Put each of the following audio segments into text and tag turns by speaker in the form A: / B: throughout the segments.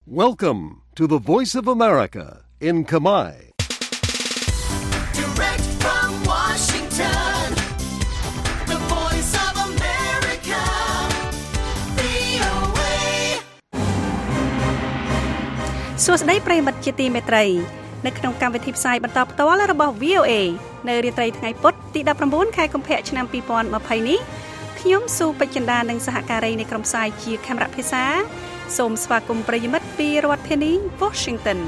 A: Welcome to the Voice of America in Khmer.
B: Direct from Washington, the Voice of America, VOA.
C: សួស្តីប្រិយមិត្តជាទីមេត្រីនៅក្នុងកម្មវិធីផ្សាយបន្តផ្ទាល់របស់ VOA នៅរាត្រីថ្ងៃពុធទី19ខែកុម្ភៈឆ្នាំ2020នេះខ្ញុំស៊ូពេជ្រចិន្តានិងសហការីនៃក្រុមផ្សាយជាខេមរៈភាសាសូមស្វាគមន៍ប្រិយមិត្តពីរដ្ឋធានី Washington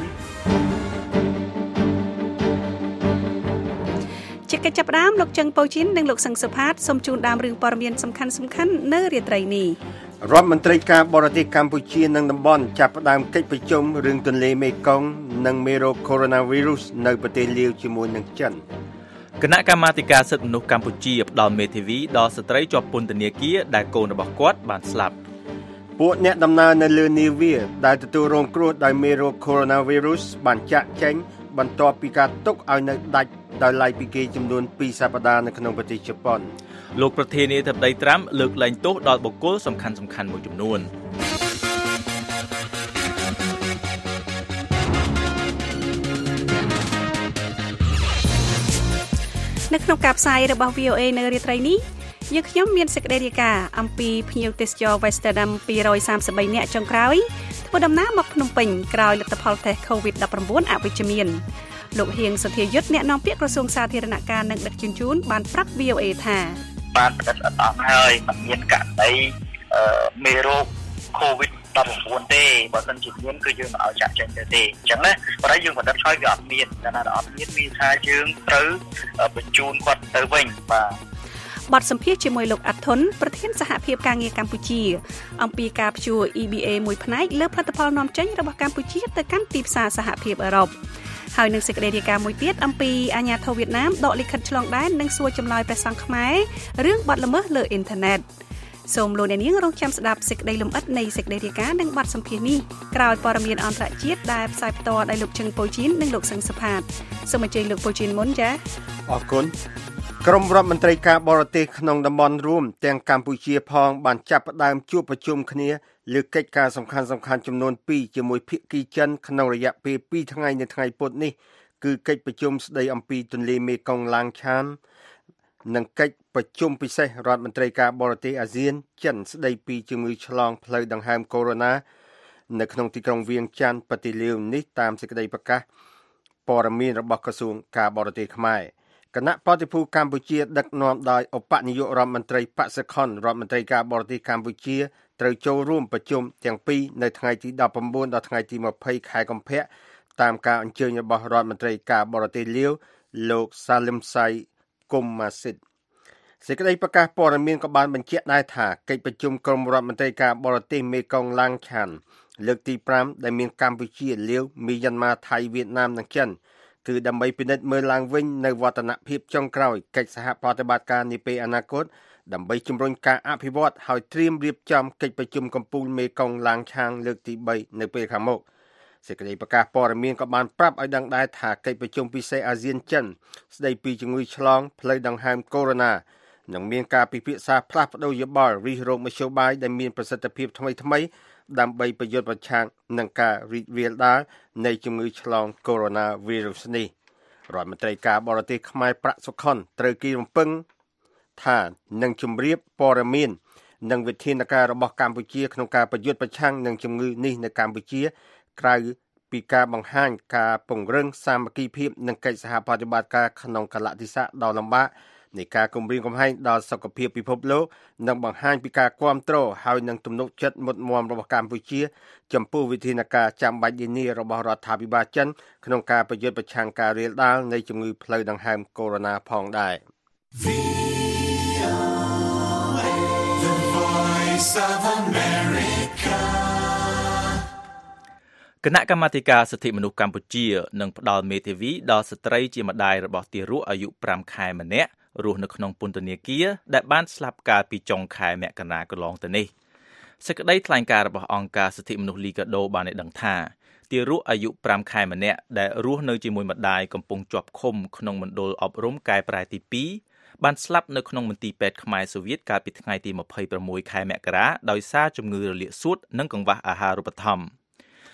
C: ជាកិច្ចចាប់ផ្ដើមលោកចឹងប៉ូជីននិងលោកសឹងសុផាតសូមជូនដើមរឿងព័ត៌មានសំខាន់ៗនៅរាត្រីនេះ
D: រដ្ឋមន្ត្រីការបរទេសកម្ពុជានិងតំបន់ចាប់ផ្ដើមកិច្ចប្រជុំរឿងទន្លេមេគង្គនិងមេរោគ Coronavirus នៅប្រទេសលាវជាមួយនឹងចិន
E: គណៈកម្មាធិការសិទ្ធិមនុស្សកម្ពុជាផ្ដល់មេធាវីដល់ស្ត្រីជាប់ពន្ធនាគារដែលកូនរបស់គាត់បានស្លាប់
D: ពួកអ្នកដំណើរនៅលើនាវាដែលទទួលរងគ្រោះដោយមេរោគ Coronavirus បានចាក់ចែងបន្ទាប់ពីការទុកឲ្យនៅដាច់ដោយឡែកពីគេចំនួន2សប្តាហ៍នៅក្នុងប្រទេសជប៉ុន
E: លោកប្រធានាធិបតីត្រាំលើកលែងទោសដល់បុគ្គលសំខាន់ៗមួយចំនួន
C: នៅក្នុងការផ្សាយរបស់ VOA នៅរាត្រីនេះយើងខ្ញុំមានសេចក្តីរាយការណ៍អំពីភ្ញៀវទេសចរ Westerdam 233នាក់ចុងក្រោយធ្វើដំណើរមកភ្នំពេញក្រោយលទ្ធផលតេស្ត COVID-19 អវិជ្ជមានលោកហៀងសធាយុទ្ធអ្នកនាំពាក្យក្រសួងសាធារណការនិងដឹកជញ្ជូនបានប្រាប់ VOA ថា
F: បានប្រកាសអត់អស់ហើយមិនមានករណីមេរោគ COVID-19 ទេបើមិនជាមានគឺយើងមិនឲ្យចាក់ចេញទៅទេអញ្ចឹងណាបើតែយើងបណ្ឌិតហើយវាអត់មានតែណាអត់មានមានថាយើងត្រូវបញ្ជូនគាត់ទៅវិញបាទ
C: បទសម្ភាសន៍ជាមួយលោកអាត់ធុនប្រធានសហភាពការងារកម្ពុជាអំពីការព្យួរ EBA មួយផ្នែកលើផលិតផលនាំចេញរបស់កម្ពុជាទៅកាន់ទីផ្សារសហភាពអឺរ៉ុបហើយនឹងសេចក្តីរាយការណ៍មួយទៀតអំពីអាញាធិបតេយ្យវៀតណាមដកលិខិតឆ្លងដែននិងសួរចម្លើយព្រះសង្ឃខ្មែររឿងបទល្មើសលើអ៊ីនធឺណិតសូមលោកអ្នកនាងរងចាំស្ដាប់សេចក្តីលម្អិតនៃសេចក្តីរាយការណ៍និងបទសម្ភាសន៍នេះក្រោយព័ត៌មានអន្តរជាតិដែលផ្សាយផ្ទាល់ដោយលោកជឹងប៉ូជីននិងលោកសឹងសុផាតសូមអញ្ជើញលោកប៉ូជីនមុនចា៎
D: អរគុណក្រុមរដ្ឋមន្ត្រីការបរទេសក្នុងតំបន់រួមទាំងកម្ពុជាផងបានចាប់ផ្ដើមជួបប្រជុំគ្នាលើកិច្ចការសំខាន់ៗចំនួន2ជាមួយភាគីចិនក្នុងរយៈពេល2ថ្ងៃនៅថ្ងៃពុធនេះគឺកិច្ចប្រជុំស្ដីអំពីទន្លេមេគង្គឡាងឆាននិងកិច្ចប្រជុំពិសេសរដ្ឋមន្ត្រីការបរទេសអាស៊ានចិនស្ដីពីជំងឺឆ្លងផ្លូវដង្ហើមកូវីដ -19 នៅក្នុងទីក្រុងវៀងចាន់ប្រទេសលាវនេះតាមសេចក្តីប្រកាសព័ត៌មានរបស់ក្រសួងការបរទេសខ្មែរគណៈបដិភូកម្ពុជាដឹកនាំដោយឧបនាយករដ្ឋមន្ត្រីប៉ាសិខុនរដ្ឋមន្ត្រីការបរទេសកម្ពុជាត្រូវចូលរួមប្រជុំទាំងពីរនៅថ្ងៃទី19ដល់ថ្ងៃទី20ខែកុម្ភៈតាមការអញ្ជើញរបស់រដ្ឋមន្ត្រីការបរទេសលាវលោកសាលឹមសៃកុំម៉ាស៊ីតសេចក្តីប្រកាសព័ត៌មានក៏បានបញ្ជាក់ដែរថាកិច្ចប្រជុំក្រុមរដ្ឋមន្ត្រីការបរទេសមេគង្គឡាងឆានលើកទី5ដែលមានកម្ពុជាលាវមីយ៉ាន់ម៉ាថៃវៀតណាមនិងចិនគឺដើម្បីពិនិត្យមើលឡើងវិញនៅវឌ្ឍនភាពចុងក្រោយកិច្ចសហប្រតិបត្តិការនាពេលអនាគតដើម្បីជំរុញការអភិវឌ្ឍហើយត្រៀមរៀបចំកិច្ចប្រជុំកំពូលមេគង្គឡាងឆាងលើកទី3នៅពេលខាងមុខសេចក្តីប្រកាសព័ត៌មានក៏បានប្រាប់ឲ្យដឹងដែរថាកិច្ចប្រជុំពិសេសអាស៊ានចិនស្តីពីជំងឺឆ្លងផ្លូវដង្ហើមកូវីដ -19 នឹងមានការពិភាក្សាផ្លាស់ប្តូរយោបល់រិះរោចមធ្យោបាយដែលមានប្រសិទ្ធភាពថ្មីៗដើម្បីប្រយុទ្ធប្រឆាំងនឹងការរីករាលដាលនៃជំងឺឆ្លង Coronavirus នេះរដ្ឋមន្ត្រីការបរទេសខ្មែរប្រាក់សុខុនត្រូវគេរំពឹងថានឹងជម្រាបព័ត៌មាននិងវិធានការរបស់កម្ពុជាក្នុងការប្រយុទ្ធប្រឆាំងនឹងជំងឺនេះនៅកម្ពុជាក្រៅពីការបង្ហាញការពង្រឹងសាមគ្គីភាពនិងកិច្ចសហប្រតិបត្តិការក្នុងកាលៈទេសៈដ៏លំបាកនៃការគំរាមកំហែងដល់សុខភាពពិភពលោកនិងបង្ហាញពីការគាំទ្រហើយនឹងទំនុកចិត្តមុតមាំរបស់កម្ពុជាចំពោះវិធានការចាំបាច់នានារបស់រដ្ឋាភិបាលចិនក្នុងការប្រយុទ្ធប្រឆាំងការរាលដាលនៃជំងឺផ្លូវដង្ហើមកូវីដ -19 ផងដែរ
E: គណៈកម្មាធិការសិទ្ធិមនុស្សកម្ពុជានឹងផ្ដល់មេធាវីដល់ស្ត្រីជាម្ដាយរបស់ទារកអាយុ5ខែម្នាក់រស់នៅក្នុងពន្ធនាគារដែលបានស្លាប់កាលពីចុងខែមករាកន្លងទៅនេះសេចក្តីថ្លែងការណ៍របស់អង្គការសិទ្ធិមនុស្សលីកាដូបានឲ្យដឹងថាទារកអាយុ5ខែម្នាក់ដែលរស់នៅជាមួយម្ដាយកំពុងជាប់ឃុំក្នុងមណ្ឌលអប់រំកែប្រែទី2បានស្លាប់នៅក្នុងមន្ទីរពេទ្យខ្មែរសូវៀតកាលពីថ្ងៃទី26ខែមករាដោយសារជំងឺរលាកសួតនិងកង្វះអាហារូបត្ថម្ភ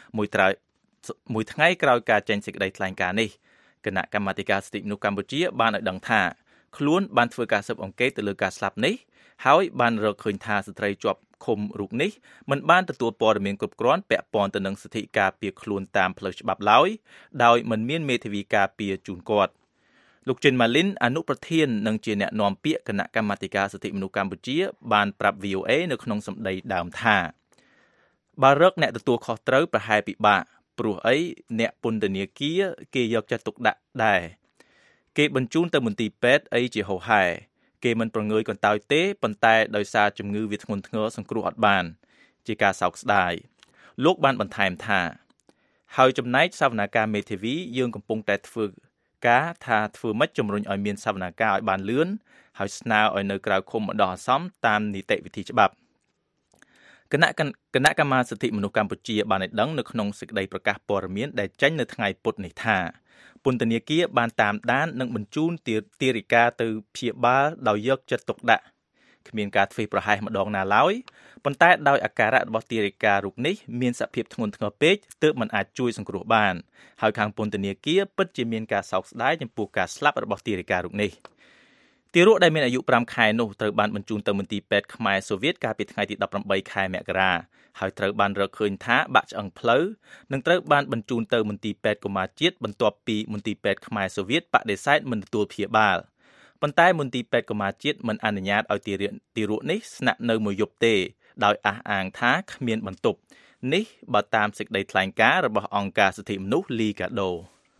E: មួយថ្ងៃក្រោយការចេញសេចក្តីថ្លែងការណ៍នេះគណៈកម្មាធិការសិទ្ធិមនុស្សកម្ពុជាបានឲ្យដឹងថាខ្លួនបានធ្វើការស៊ើបអង្កេតទៅលើការស្លាប់នេះហើយបានរកឃើញថាស្ត្រីជាប់ឃុំរូបនេះមិនបានទទួលព័ត៌មានគ្រប់គ្រាន់ពាក់ព័ន្ធទៅនឹងសិទ្ធិការពារខ្លួនតាមផ្លូវច្បាប់ឡើយដោយមិនមានមេធាវីការពារជូនគាត់លោកចិនម៉ាលីនអនុប្រធាននិងជាអ្នកនាំពាក្យគណៈកម្មាធិការសិទ្ធិមនុស្សកម្ពុជាបានប្រាប់ VOA នៅក្នុងសម្ដីដើមថាបើរកអ្នកទទួលខុសត្រូវប្រហែលពិបាកព្រោះអីអ្នកពន្ធនាគារគេយកចិត្តទុកដាក់ដែរគេបញ្ជូនទៅមន្ទីរពេទ្យអីជាហូរហែគេមិនប្រងើយកន្តើយទេប៉ុន្តែដោយសារជំងឺវាធ្ងន់ធ្ងរសង្គ្រោះអត់បានជាការសោកស្ដាយលោកបានបន្ថែមថាហើយចំណែកសវនកម្មមេធាវីយើងកំពុងតែធ្វើការថាធ្វើម៉េចជំរុញឲ្យមានសវនកម្មឲ្យបានលឿនហើយស្នើឲ្យនៅក្រៅឃុំបណ្ដោះអាសន្នតាមនីតិវិធីច្បាប់គណៈកម្មាសិទ្ធិមនុស្សកម្ពុជាបានឲ្យដឹងនៅក្នុងសេចក្តីប្រកាសព័ត៌មានដែលចេញនៅថ្ងៃពុធនេះថាពន្ធនាគារបានតាមដាននិងបញ្ជូនទារិកាទៅព្យាបាលដោយយកចិត្តទុកដាក់គ្មានការធ្វេសប្រហែសម្ដងណាឡើយប៉ុន្តែដោយអាការៈរបស់ទារិការូបនេះមានសភាពធ្ងន់ធ្ងរពេកទើបមិនអាចជួយសង្គ្រោះបានហើយខាងពន្ធនាគារពិតជាមានការសោកស្ដាយចំពោះការស្លាប់របស់ទារិការូបនេះទារកដែលមានអាយុ5ខែនោះត្រូវបានបញ្ជូនទៅមន្ទីរពេទ្យខ្មែរសូវៀតកាលពីថ្ងៃទី18ខែមករាហើយត្រូវបានរកឃើញថាបាក់ឆ្អឹងផ្លូវនិងត្រូវបានបញ្ជូនទៅមន្ទីរពេទ្យកុមារជាតិបន្ទាប់ពីមន្ទីរពេទ្យខ្មែរសូវៀតបដិសេធមិនទទួលព្យាបាលប៉ុន្តែមន្ទីរពេទ្យកុមារជាតិមិនអនុញ្ញាតឲ្យទារកនេះស្នាក់នៅមួយយប់ទេដោយអះអាងថាគ្មានបន្ទប់នេះបើតាមសេចក្តីថ្លែងការណ៍របស់អង្គការសិទ្ធិមនុស្សលីកាដូ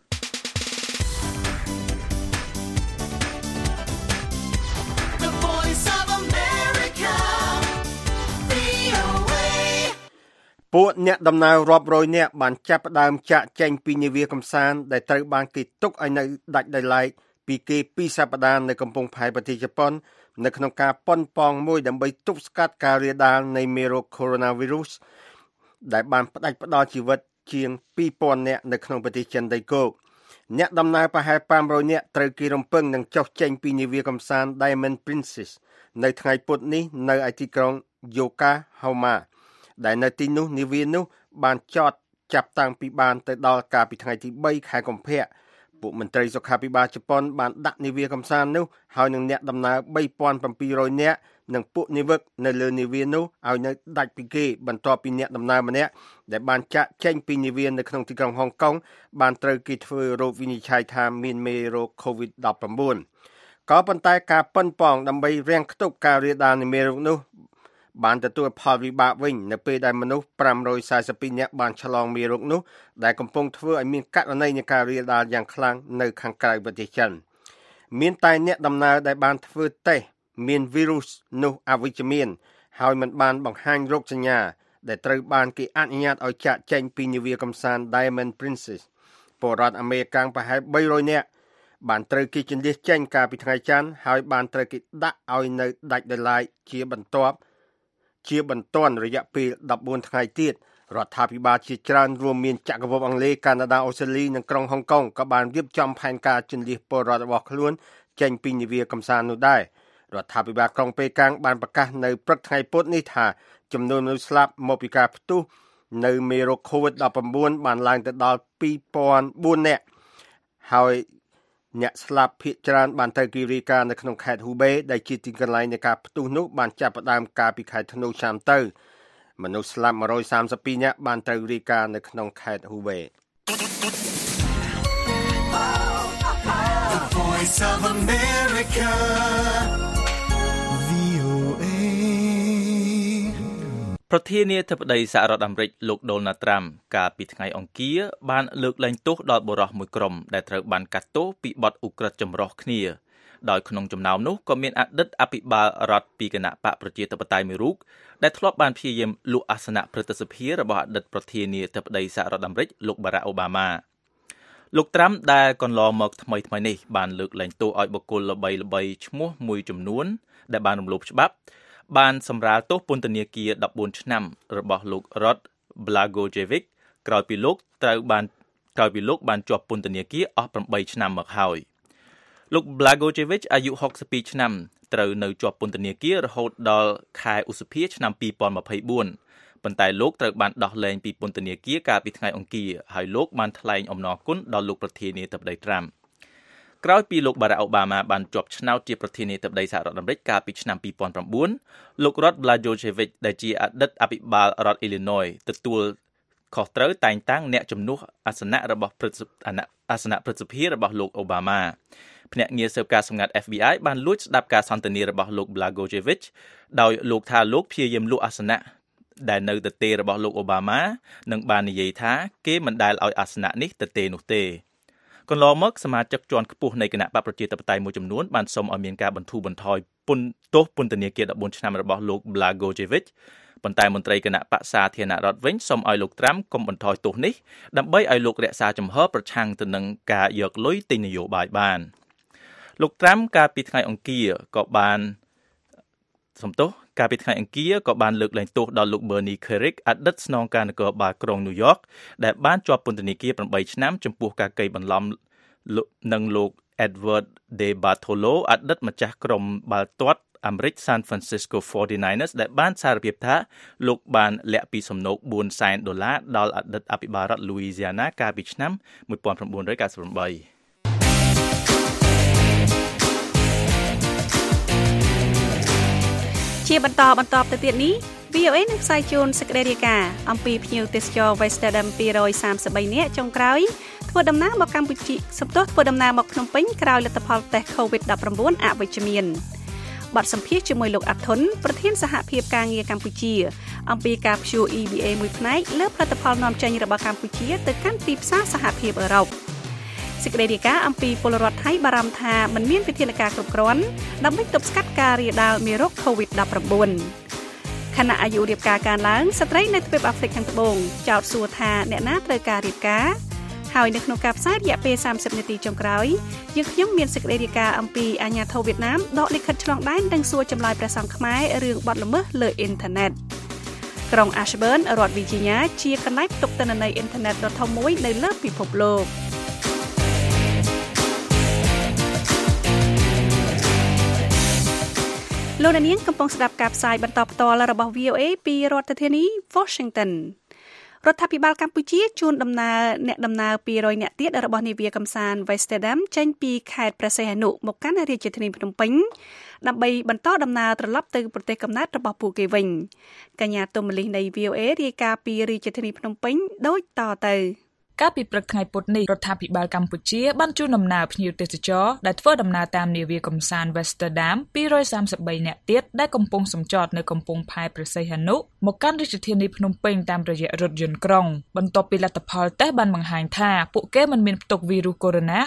D: ពួកអ្នកដំណើររាប់រយនាក់បានចាប់ផ្ដើមចាក់ចែងពីនាវាកំសាន្តដែលត្រូវបានគេទុកឲ្យនៅដាច់ដោយឡែកពីគេ2សប្តាហ៍នៅកំពង់ផែប្រទេសជប៉ុននៅក្នុងការប៉ុនប៉ងមួយដើម្បីទប់ស្កាត់ការរាលដាលនៃមេរោគ Coronavirus ដែលបានផ្ដាច់ផ្ដល់ជីវិតជាង 2000 នាក់នៅក្នុងប្រទេសចិនដីគោកអ្នកដំណើរប្រហែល500នាក់ត្រូវគេរំពឹងនឹងចុះចេញពីនាវាកំសាន្ត Diamond Princess នៅថ្ងៃពុធនេះនៅឯទីក្រុង Yokohamaដែលនៅទីនោះនាវានោះបានចតចាប់តាំងពីបានទៅដល់កាលពីថ្ងៃទី3ខែកុម្ភៈពួកមន្ត្រីសុខាភិបាលជប៉ុនបានដាក់នាវាកំសាន្តនោះហើយនឹងអ្នកដំណើរ 3700 នាក់និងពួកនាវិកនៅលើនាវានោះឲ្យនៅដាច់ពីគេបន្ទាប់ពីអ្នកដំណើរម្នាក់ដែលបានចាក់ចេញពីនាវានៅក្នុងទីក្រុងហុងកុងបានត្រូវគេធ្វើរោគវិនិច្ឆ័យថាមានមេរោគ COVID-19 ក៏ប៉ុន្តែការប៉ុនប៉ងដើម្បីរាំងខ្ទប់ការរាលដាលនៃមេរោគនោះបានទទួលផលវិបាកវិញនៅពេលដែលមនុស្ស542នាក់បានឆ្លងមេរោគនោះដែលកំពុងធ្វើឲ្យមានករណីនៃការរាលដាលយ៉ាងខ្លាំងនៅខាងក្រៅប្រទេសចិនមានតែអ្នកដំណើរដែលបានធ្វើតេស្តមានវីរុសនោះអវិជ្ជមានហើយមិនបានបង្ហាញរោគសញ្ញាដែលត្រូវបានគេអនុញ្ញាតឲ្យចាក់ចែងពីនាវាកំសាន្ត Diamond Princess ពលរដ្ឋអាមេរិកប្រហែល300នាក់បានត្រូវគេជន្លៀសចេញកាលពីថ្ងៃច័ន្ទហើយបានត្រូវគេដាក់ឲ្យនៅដាច់ដោយឡែកជាបន្ទាន់រយៈពេល14ថ្ងៃទៀតរដ្ឋាភិបាលជាច្រើនរួមមានចក្រភពអង់គ្លេសកាណាដាអូស្ត្រាលីនិងក្រុងហុងកុងក៏បានរៀបចំផែនការជន្លៀសពលរដ្ឋរបស់ខ្លួនចេញពីនាវាកំសាន្តនោះដែររដ្ឋាភិបាលក្រុងប៉េកាំងបានប្រកាសនៅព្រឹកថ្ងៃពុធនេះថាចំនួនមនុស្សស្លាប់មកពីការផ្ទុះនៅមេរោគ COVID-19 បានឡើងទៅដល់ 2004 នាក់ហើយអ្នកស្លាប់ភាគច្រើនបានត្រូវគេរាយការណ៍នៅក្នុងខេត្តហ៊ូបេដែលជាទីកន្លែងនៃការផ្ទុះនោះបានចាប់ផ្ដើមកាលពីខែធ្នូឆ្នាំទៅមនុស្សស្លាប់132នាក់បានត្រូវរាយការណ៍នៅក្នុងខេត្តហ៊ូបេ
B: The Voice of America VOA
E: ប្រធានាធិបតីសហរដ្ឋអាមេរិកលោក Donald Trump កាលពីថ្ងៃអង្គារបានលើកលែងទោសដល់បុរសមួយក្រុមដែលត្រូវបានកាត់ទោសពីបទឧក្រិដ្ឋចម្រុះគ្នាដោយក្នុងចំណោមនោះក៏មានអតីតអភិបាលរដ្ឋពីគណៈបកប្រជាធិបតេយ្យមួយរូបដែលធ្លាប់បានព្យាយាមលួចអាសនៈព្រឹទ្ធសភារបស់អតីតប្រធានាធិបតីសហរដ្ឋអាមេរិកលោក Barack Obama លោក Trump ដែលកន្លងមកថ្មីៗនេះបានលើកលែងទោសឲ្យបុគ្គលល្បីៗឈ្មោះមួយចំនួនដែលបានរំលោភច្បាប់បានសម្រាលទោសពន្ធនាគារ14ឆ្នាំរបស់លោក Rod Blagojevich ក្រោយពីលោកបានជាប់ពន្ធនាគារអស់8ឆ្នាំមកហើយលោក Blagojevich អាយុ62ឆ្នាំត្រូវនៅជាប់ពន្ធនាគាររហូតដល់ខែឧសភាឆ្នាំ2024ប៉ុប៉ុន្តែលោកត្រូវបានដោះលែងពីពន្ធនាគារកាលពីថ្ងៃអង្គារហើយលោកបានថ្លែងអំណរគុណដល់លោកប្រធានាធិបតីត្រាំក្រោយពីលោកបារ៉ាក់អូបាម៉ាបានជាប់ឆ្នោតជាប្រធានាធិបតីសហរដ្ឋអាមេរិកកាលពីឆ្នាំ2009លោករដ្ឋ Blagojevich ដែលជាអតីតអភិបាលរដ្ឋ Illinois ទទួលខុសត្រូវតែងតាំងអ្នកជំនួសអាសនៈរបស់ព្រឹទ្ធសភារបស់លោកអូបាម៉ាភ្នាក់ងារស៊ើបការណ៍សម្ងាត់ FBI បានលួចស្ដាប់ការសន្ទនារបស់លោក Blagojevich ដោយលោកថាលោកព្យាយាមលក់អាសនៈដែលនៅទទេរបស់លោកអូបាម៉ានិងបាននិយាយថាគេមិនដែលឲ្យអាសនៈនេះទទេនោះទេកន្លងមកសមាជិកជាន់ខ្ពស់នៃគណៈបកប្រជាធិបតេយ្យមួយចំនួនបានសុំឲ្យមានការបន្ធូរបន្ថយទោសពន្ធនាគារ14ឆ្នាំរបស់លោក Blagojevich ប៉ុន្តែមន្ត្រីគណៈបក្សសាធារណរដ្ឋវិញសុំឲ្យលោកត្រាំកុំបន្ថយទោសនេះដើម្បីឲ្យលោករក្សាជំហរប្រឆាំងទៅនឹងការយកលុយទិញនយោបាយបានលោកត្រាំកាលពីថ្ងៃអង្គារក៏បានលើកលែងទោសដល់លោក Bernie Kerik អតីតស្នងការនគរបាលក្រុង New York ដែលបានជាប់ពន្ធនាគារ8ឆ្នាំចំពោះការកេងបន្លំនឹងលោក Edward De Bartolo អតីតម្ចាស់ក្រុមបាល់ទាត់អាមេរិក San Francisco 49ers ដែលបានសារភាពថាលោកបានលាក់ពីសំណូក$400,000ដល់អតីតអភិបាលរដ្ឋ Louisiana កាលពីឆ្នាំ1998
C: ជាបន្តទៅទៀតនេះ VOA នឹងផ្សាយជូនសេចក្តីរាយការណ៍អំពីភ្ញៀវទេសចរ Westerdam 233នាក់ចុងក្រោយធ្វើដំណើរមកកម្ពុជាធ្វើដំណើរមកភ្នំពេញក្រោយលទ្ធផលតេស្ត COVID-19 អវិជ្ជមានបទសម្ភាសន៍ជាមួយលោកអាត់ធុនប្រធានសហភាពការងារកម្ពុជាអំពីការព្យួរ EBA មួយផ្នែកលើផលិតផលនាំចេញរបស់កម្ពុជាទៅកាន់ទីផ្សារសហភាពអឺរ៉ុបសេចក្តីរាយការណ៍អំពីពលរដ្ឋថៃបារម្ភថាមិនមានវិធានការគ្រប់គ្រាន់ដើម្បីទប់ស្កាត់ការរាលដាលមេរោគ COVID-19 ខណៈអាយុរៀបការកើនឡើងស្ត្រីនៅទ្វីបអាហ្វ្រិកខាងត្បូងចោទសួរថាអ្នកណាត្រូវការរៀបការហើយនៅក្នុងការផ្សាយរយៈពេល30នាទីចុងក្រោយយើងខ្ញុំមានសេចក្តីរាយការណ៍អំពីអាញាធរវៀតណាមដកលិខិតឆ្លងដែននិងសួរចម្លើយព្រះសង្ឃខ្មែររឿងបទល្មើសលើអ៊ីនធឺណិតក្រុង Ashburn រដ្ឋ Virginia ជាកន្លែងផ្ទុកទិន្នន័យអ៊ីនធឺណិតដ៏ធំមួយនៅលើពិភពលោកលោកនាងកំពុងស្ដាប់ការផ្សាយបន្តផ្ទាល់របស់ VOA ពីរដ្ឋធានី Washington រដ្ឋាភិបាលកម្ពុជាជូនដំណើរអ្នកដំណើរ200នាក់ទៀតរបស់នាវាកម្សាន្ត Westerdam ចេញពីខេត្តព្រះសីហនុមកកាន់រាជធានីភ្នំពេញដើម្បីបន្តដំណើរត្រឡប់ទៅប្រទេសកំណើតរបស់ពួកគេវិញកញ្ញាទុំមលីនៃ VOA រាយការណ៍ពីរាជធានីភ្នំពេញដូចតទៅ
G: កាលពីព្រឹកថ្ងៃពុធនេះរដ្ឋាភិបាលកម្ពុជាបានជូនដំណើរភ្ញៀវទេសចរដែលធ្វើដំណើរតាមនាវាកម្សាន្ត Westerdam 233នាក់ទៀតដែលកំពុងសម្ចតនៅកំពង់ផែព្រះសីហនុមកកាន់រាជធានីភ្នំពេញតាមរយៈរថយន្តក្រុងបន្ទាប់ពីលទ្ធផលតេស្តបានបង្ហាញថាពួកគេមិនមានផ្ទុកវីរុសកូវីដ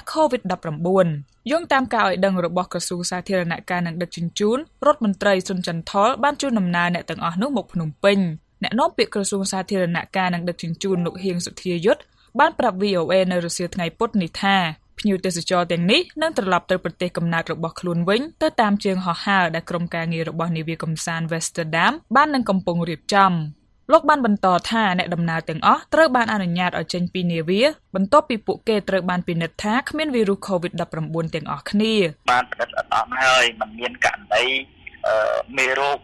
G: -19 យោងតាមការឲ្យដឹងរបស់ក្រសួងសាធារណការនិងដឹកជញ្ជូនរដ្ឋមន្ត្រីសុនចន្ទថុលបានជូនដំណើរអ្នកទាំងអស់នោះមកភ្នំពេញអ្នកនាំពាក្យក្រសួងសាធារណការនិងដឹកជញ្ជូនលោកហៀងសុធាយុទ្ធបានប្រាប់ VOA នៅរសៀលថ្ងៃពុធនេះថាភ្ញៀវទេសចរទាំងនេះនឹងត្រឡប់ទៅប្រទេសកំណើតរបស់ខ្លួនវិញទៅតាមជើងហោះហើរដែលក្រុមការងាររបស់នាវាកម្សាន្ត Westerdam បាននឹងកំពុងរៀបចំលោកបានបន្តថាអ្នកដំណើរទាំងអស់ត្រូវបានអនុញ្ញាតឲ្យចេញពីនាវាបន្ទាប់ពីពួកគេត្រូវបានពិនិត្យថាគ្មានវីរុស COVID-19 ទាំងអស់គ្នា
F: បានពិនិត្យអត់អស់ហើយมันមានករណីមេរោគ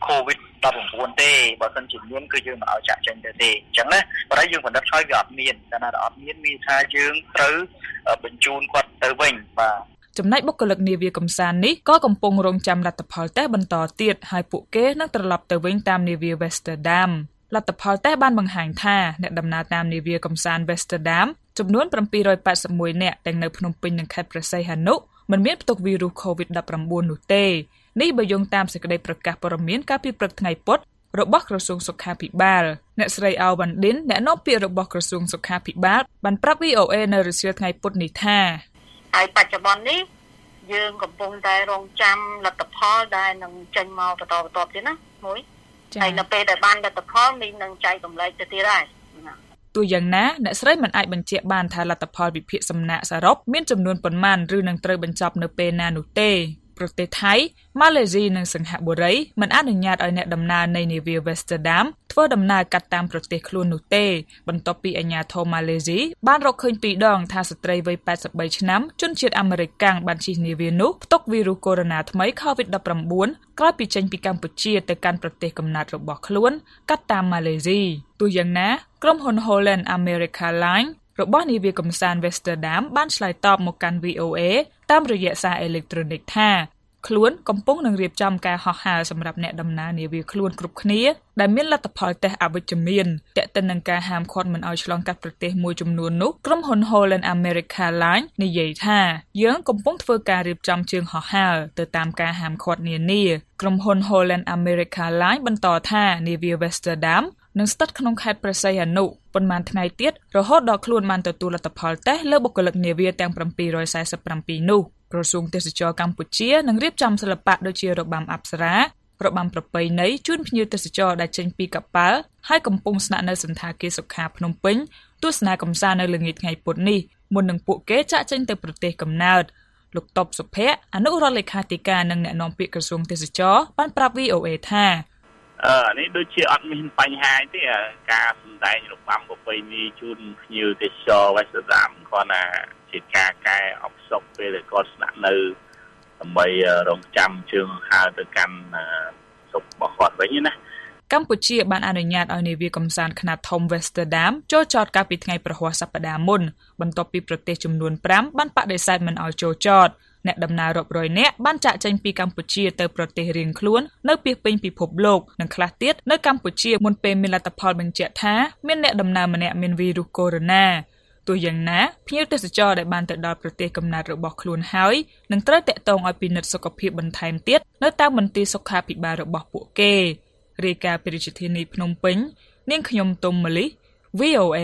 F: COVID-19 ទេបើមិនជាមានគឺយើងមិនឲ្យចាក់ចេញទៅទេអញ្ចឹងណាបើយើងពិនិត្យហើយវាអត់មានតែណាអត់មានមានថាយើងត្រូវបញ្ជូនគាត់ទៅវិញបាទ
G: ចំណែកបុគ្គលិកនាវាកម្សាន្តនេះក៏កំពុងរងចាំលទ្ធផលតេស្តបន្តទៀតហើយពួកគេនឹងត្រឡប់ទៅវិញតាមនាវា Westerdam លទ្ធផលតេស្តបានបង្ហាញថាអ្នកដំណើរតាមនាវាកម្សាន្ត Westerdam ចំនួន781នាក់ទាំងនៅភ្នំពេញនិងខេត្តព្រះសីហនុមិនមានផ្ទុកវីរុស COVID-19 នោះទេនេះបើយោងតាមសេចក្តីប្រកាសព័ត៌មានកាលពីព្រឹកថ្ងៃពុធរបស់ក្រសួងសុខាភិបាលអ្នកស្រីអាវវ៉ាន់ឌិនអ្នកនាំពាក្យរបស់ក្រសួងសុខាភិបាលបានប្រាប់ VOA នៅរសៀលថ្ងៃពុធនេះថា
H: ហើយបច្ចុប្បន្ននេះយើងកំពុងតែរងចាំលទ្ធផលដែលនឹងចេញមកបន្តទៀតណាមួយហើយនៅពេលដែលបានលទ្ធផលនេះនឹងចែកចម្លែកទៅទៀតហើយ
G: ទោះយ៉ាងណាអ្នកស្រីមិនអាចបញ្ជាក់បានថាលទ្ធផលវិភាគសំណាក់សរុបមានចំនួនប៉ុន្មានឬនឹងត្រូវបញ្ចប់នៅពេលណានោះទេប្រទេសថៃម៉ាឡេស៊ីនិងសិង្ហបុរីមិនអនុញ្ញាតឲ្យអ្នកដំណើរនៃនាវា Westerdam ធ្វើដំណើរកាត់តាមប្រទេសខ្លួននោះទេបន្ទាប់ពីអាជ្ញាធរម៉ាឡេស៊ីបានរកឃើញពីរដងថាស្ត្រីវ័យ83ឆ្នាំជនជាតិអាមេរិកកាំងបានជិះនាវានោះផ្ទុកវីរុសកូវីដ -19 COVID-19 ក្រោយពីចេញពីកម្ពុជាទៅកាន់ប្រទេសកំណើតរបស់ខ្លួនកាត់តាមម៉ាឡេស៊ីទោះយ៉ាងណាក្រុមហ៊ុន Holland America Line របស់នាវាកំសាន្ត Westerdam បានឆ្លើយតបមកកាន់ VOA តាមរយៈសារអេឡិចត្រូនិកថាខ្លួនកំពុងនឹងរៀបចំការហោះហើរសម្រាប់អ្នកដំណើរនាវាខ្លួនគ្រប់គ្នាដែលមានលទ្ធផលតេស្តអវិជ្ជមានទាក់ទិននឹងការហាមឃាត់មិនឲ្យឆ្លងកាត់ប្រទេសមួយចំនួននោះក្រុមហ៊ុន Holland America Line និយាយថាយើងកំពុងធ្វើការរៀបចំជើងហោះហើរទៅតាមការហាមឃាត់នានាក្រុមហ៊ុន Holland America Line បន្តថានាវា Westerdam នឹងស្ថិតក្នុងខេត្តព្រះសីហនុប៉ុន្មានថ្ងៃទៀតរហូតដល់ខ្លួនបានទទួលលទ្ធផលតេស្តលើបុគ្គលិកនាវាទាំង747នោះក្រសួងទេសចរកម្ពុជានឹងរៀបចំសិល្បៈដូចជារបាំអប្សរារបាំប្រពៃណីជូនភ្ញៀវទេសចរដែលចេញពីកប៉ាល់ហើយកំពុងស្នាក់នៅសន្តាគារសុខាភ្នំពេញទស្សនាកម្សាន្តនៅល្ងាចថ្ងៃពុធនេះមុននឹងពួកគេចាក់ចេញទៅប្រទេសកំណើតលោកតបសុភ័ក្រអនុរដ្ឋលេខាធិការនិងអ្នកនាំពាក្យក្រសួងទេសចរបានប្រាប់ VOA ថា
I: នេះដូចជាអត់មានបញ្ហាទេការសម្ដែងរបាំប្រពៃណីជូនភ្ញៀវទេសចរ Westerdam គាត់ថាជាការកែអបសុកពេលគាត់ស្នាក់នៅដើម្បីរងចាំជើងហើរទៅកាន់សុខរបស់គាត់វិញណា
G: កម្ពុជាបានអនុញ្ញាតឲ្យនាវាកំសាន្តខ្នាតធំ Westerdam ចូលចតកាលពីថ្ងៃប្រហ័សសប្តាហ៍មុនបន្ទាប់ពីប្រទេសចំនួន5បានបដិសេធមិនឲ្យចូលចតអ្នកដំណើររាប់រយនាក់បានចាក់ចេញពីកម្ពុជាទៅប្រទេសរៀងខ្លួននៅពាសពេញពិភពលោកនិងខ្លះទៀតនៅកម្ពុជាមុនពេលមានលទ្ធផលបញ្ជាក់ថាមានអ្នកដំណើរម្នាក់មានវីរុសកូវីដ -19 ទោះយ៉ាងណាភ្ញៀវទេសចរដែលបានទៅដល់ប្រទេសកំណើតរបស់ខ្លួនហើយនឹងត្រូវតាក់ទងឲ្យពិនិត្យសុខភាពបន្ថែមទៀតនៅតាមមន្ទីរសុខាភិបាលរបស់ពួកគេរាយការណ៍ពីរាជធានីភ្នំពេញនាងខ្ញុំទុំម៉ាលី VOA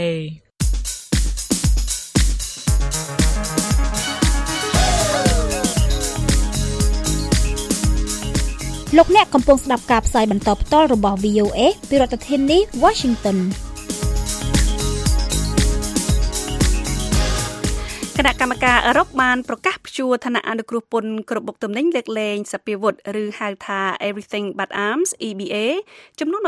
J: លោកអ្នកកំពុងស្ដាប់ការផ្សាយបន្តផ្ទាល់របស់ VOA ពីរដ្ឋធានី Washington
C: គណៈកម្មការអឺរ៉ុបបានប្រកាសព្យួរឋានៈអនុគ្រោះពន្ធគ្រប់មុខទំនិញលើកលែងសពាវុធឬហៅថា Everything But Arms EBA ចំនួន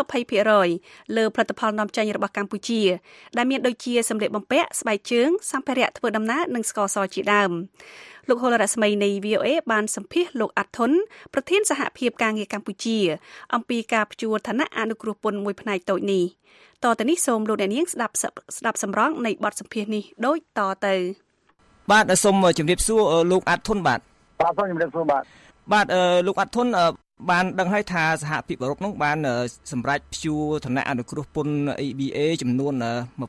C: 20% លើផលិតផលនាំចេញរបស់កម្ពុជាដែលមានដូចជាសម្លៀកបំពាក់ស្បែកជើងសម្ភារៈធ្វើដំណើរនិងស្ករសជាដើមលោកហុលរស្មីនៃ VOA បានសម្ភាសលោកអាត់ធុនប្រធានសហភាពការងារកម្ពុជាអំពីការព្យួរឋានៈអនុគ្រោះពន្ធមួយផ្នែកតូចនេះតទៅនេះសូមលោកអ្នកនាងស្ដាប់សម្រងនៃបទសម្ភាសនេះដូចតទៅ
K: បាទសូមជម្រាបសួរលោកអាត់ធុនបាទ
L: សូមជម្រាបសួរ
K: បាទលោកអាត់ធុនបានដឹងហើយថាសហភាពអឺរ៉ុបនោះបានសម្រេចព្យួរឋានៈអនុគ្រោះពន្ធ EBA ចំនួន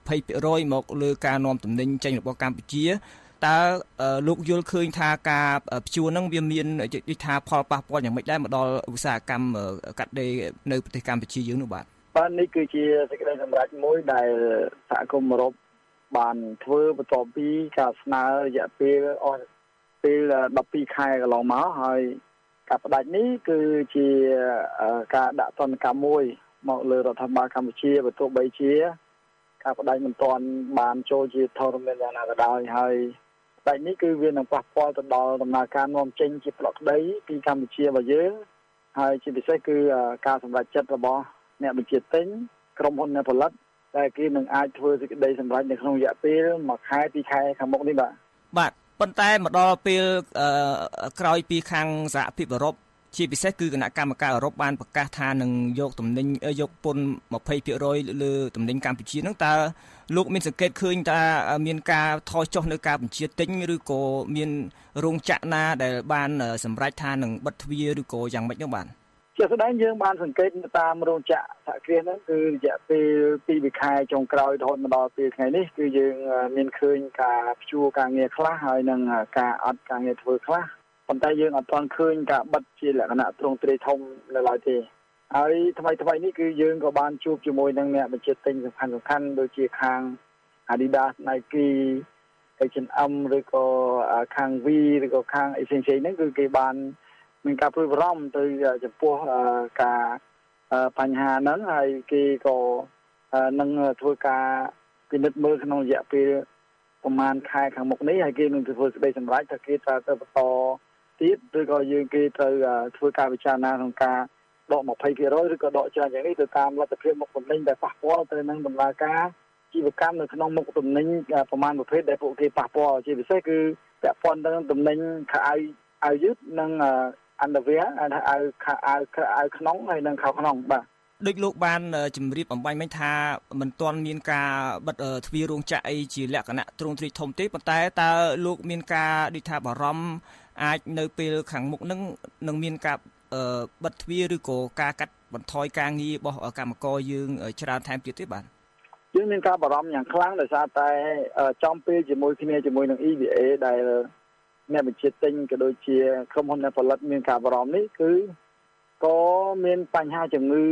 K: 20% មកលើការនាំទំនិញចេញរបស់កម្ពុជាតើលោកយល់ឃើញថាការព្យួរហ្នឹងវាមានថាផលប៉ះពាល់យ៉ាងម៉េចដែរមកដល់ឧស្សាហកម្មកាត់ដេរនៅប្រទេសកម្ពុជាយើងនោះបាទ
L: នេះគឺជាសេចក្តីសម្រេចមួយដែលសហគមន៍អឺរ៉ុបបានធ្វើបន្ទាប់ពីការស្នើរយៈពេល12ខែកន្លងមកហើយការផ្ដាច់នេះគឺជាការដាក់ទណ្ឌកម្មមួយមកលើរដ្ឋាភិបាលកម្ពុជាបើទោះបីជាការផ្ដាច់មិនទាន់បានចូលជាធរមានយ៉ាងណាក៏ដោយហើយផ្ដាច់នេះគឺវានឹងប៉ះពាល់ទៅដល់ដំណើរការនាំចេញជាប្លុកក្តីពីកម្ពុជារបស់យើងហើយជាពិសេសគឺការសម្រេចចិត្តរបស់អ្នកបញ្ជាទិញក្រុមហ៊ុនអ្នកផលិតតែគេនឹងអាចធ្វើសេចក្តីសម្រេចនៅក្នុងរយៈពេល1ខែ2ខែខាងមុខនេះ
K: បាទប៉ុន្តែមកដល់ពេលក្រោយពីខាងសហភាពអឺរ៉ុបជាពិសេសគឺគណៈកម្មការអឺរ៉ុបបានប្រកាសថានឹងយកពន្ធ 20% លើទំនិញកម្ពុជាហ្នឹងតើលោកមានសង្កេតឃើញថាមានការថយចុះនៅការបញ្ជាទិញឬក៏មានរោងចក្រណាដែលបានសម្រេចថានឹងបិទទ្វារឬក៏យ៉ាងម៉េចនោះបាទ
L: ជាស្ដែងយើងបានសង្កេតតាមរោងចក្រសហគ្រាសហ្នឹងគឺរយៈពេល2ខែចុងក្រោយរហូតមកដល់ពេលថ្ងៃនេះគឺយើងមានឃើញការព្យួរការងារខ្លះហើយនឹងការអត់ការងារធ្វើខ្លះប៉ុន្តែយើងអត់ទាន់ឃើញការបិទជាលក្ខណៈទ្រង់ទ្រាយធំនៅឡើយទេហើយថ្មីនេះគឺយើងក៏បានជួបជាមួយនឹងអ្នកបញ្ជាទិញសំខាន់ដូចជាខាង Adidas Nike H&M ឬក៏ខាង V ឬក៏ខាងអីផ្សេងៗហ្នឹងគឺគេបានមានការព្រួយបារម្ភទៅចំពោះការបញ្ហាហ្នឹងហើយគេក៏នឹងធ្វើការពិនិត្យមើលក្នុងរយៈពេលប្រហែលខែខាងមុខនេះហើយគេនឹងធ្វើសេចក្តីសម្រេចថាគេត្រូវទៅបន្តទៀតឬក៏យើងគេត្រូវធ្វើការពិចារណាក្នុងការដក 20% ឬក៏ដកច្រើនយ៉ាងនេះទៅតាមលទ្ធភាពមុខទំនិញដែលប៉ះពាល់ទៅនឹងដំណើរការជីវកម្មនៅក្នុងមុខទំនិញប្រមាណប្រភេទដែលពួកគេប៉ះពាល់ជាពិសេសគឺពាក់ព័ន្ធទៅនឹងទំនិញខោអាវយឺតនិងunderwear អាវក្នុងហើយនិងខោក្នុងបាទ
K: ដូចលោកបានជម្រាបអំបញ្ញមិញថាមិនទាន់មានការបិទទ្វាររោងចក្រអីជាលក្ខណៈទ្រង់ទ្រាយធំទេប៉ុន្តែតើលោកមានការដូចថាបារម្ភអាចនៅពេលខាងមុខនឹងមានការបិទទ្វារឬក៏ការកាត់បន្ថយការងាររបស់កម្មករយើងច្រើនថែមទៀតទេបាទ
L: យើងមានការបារម្ភយ៉ាងខ្លាំងដោយសារតែចំពេលជាមួយគ្នាជាមួយនឹង EBA ដែលអ្នកបញ្ជាទិញក៏ដូចជាក្រុមហ៊ុនអ្នកផលិតមានការបារម្ភនេះគឺក៏មានបញ្ហាជំងឺ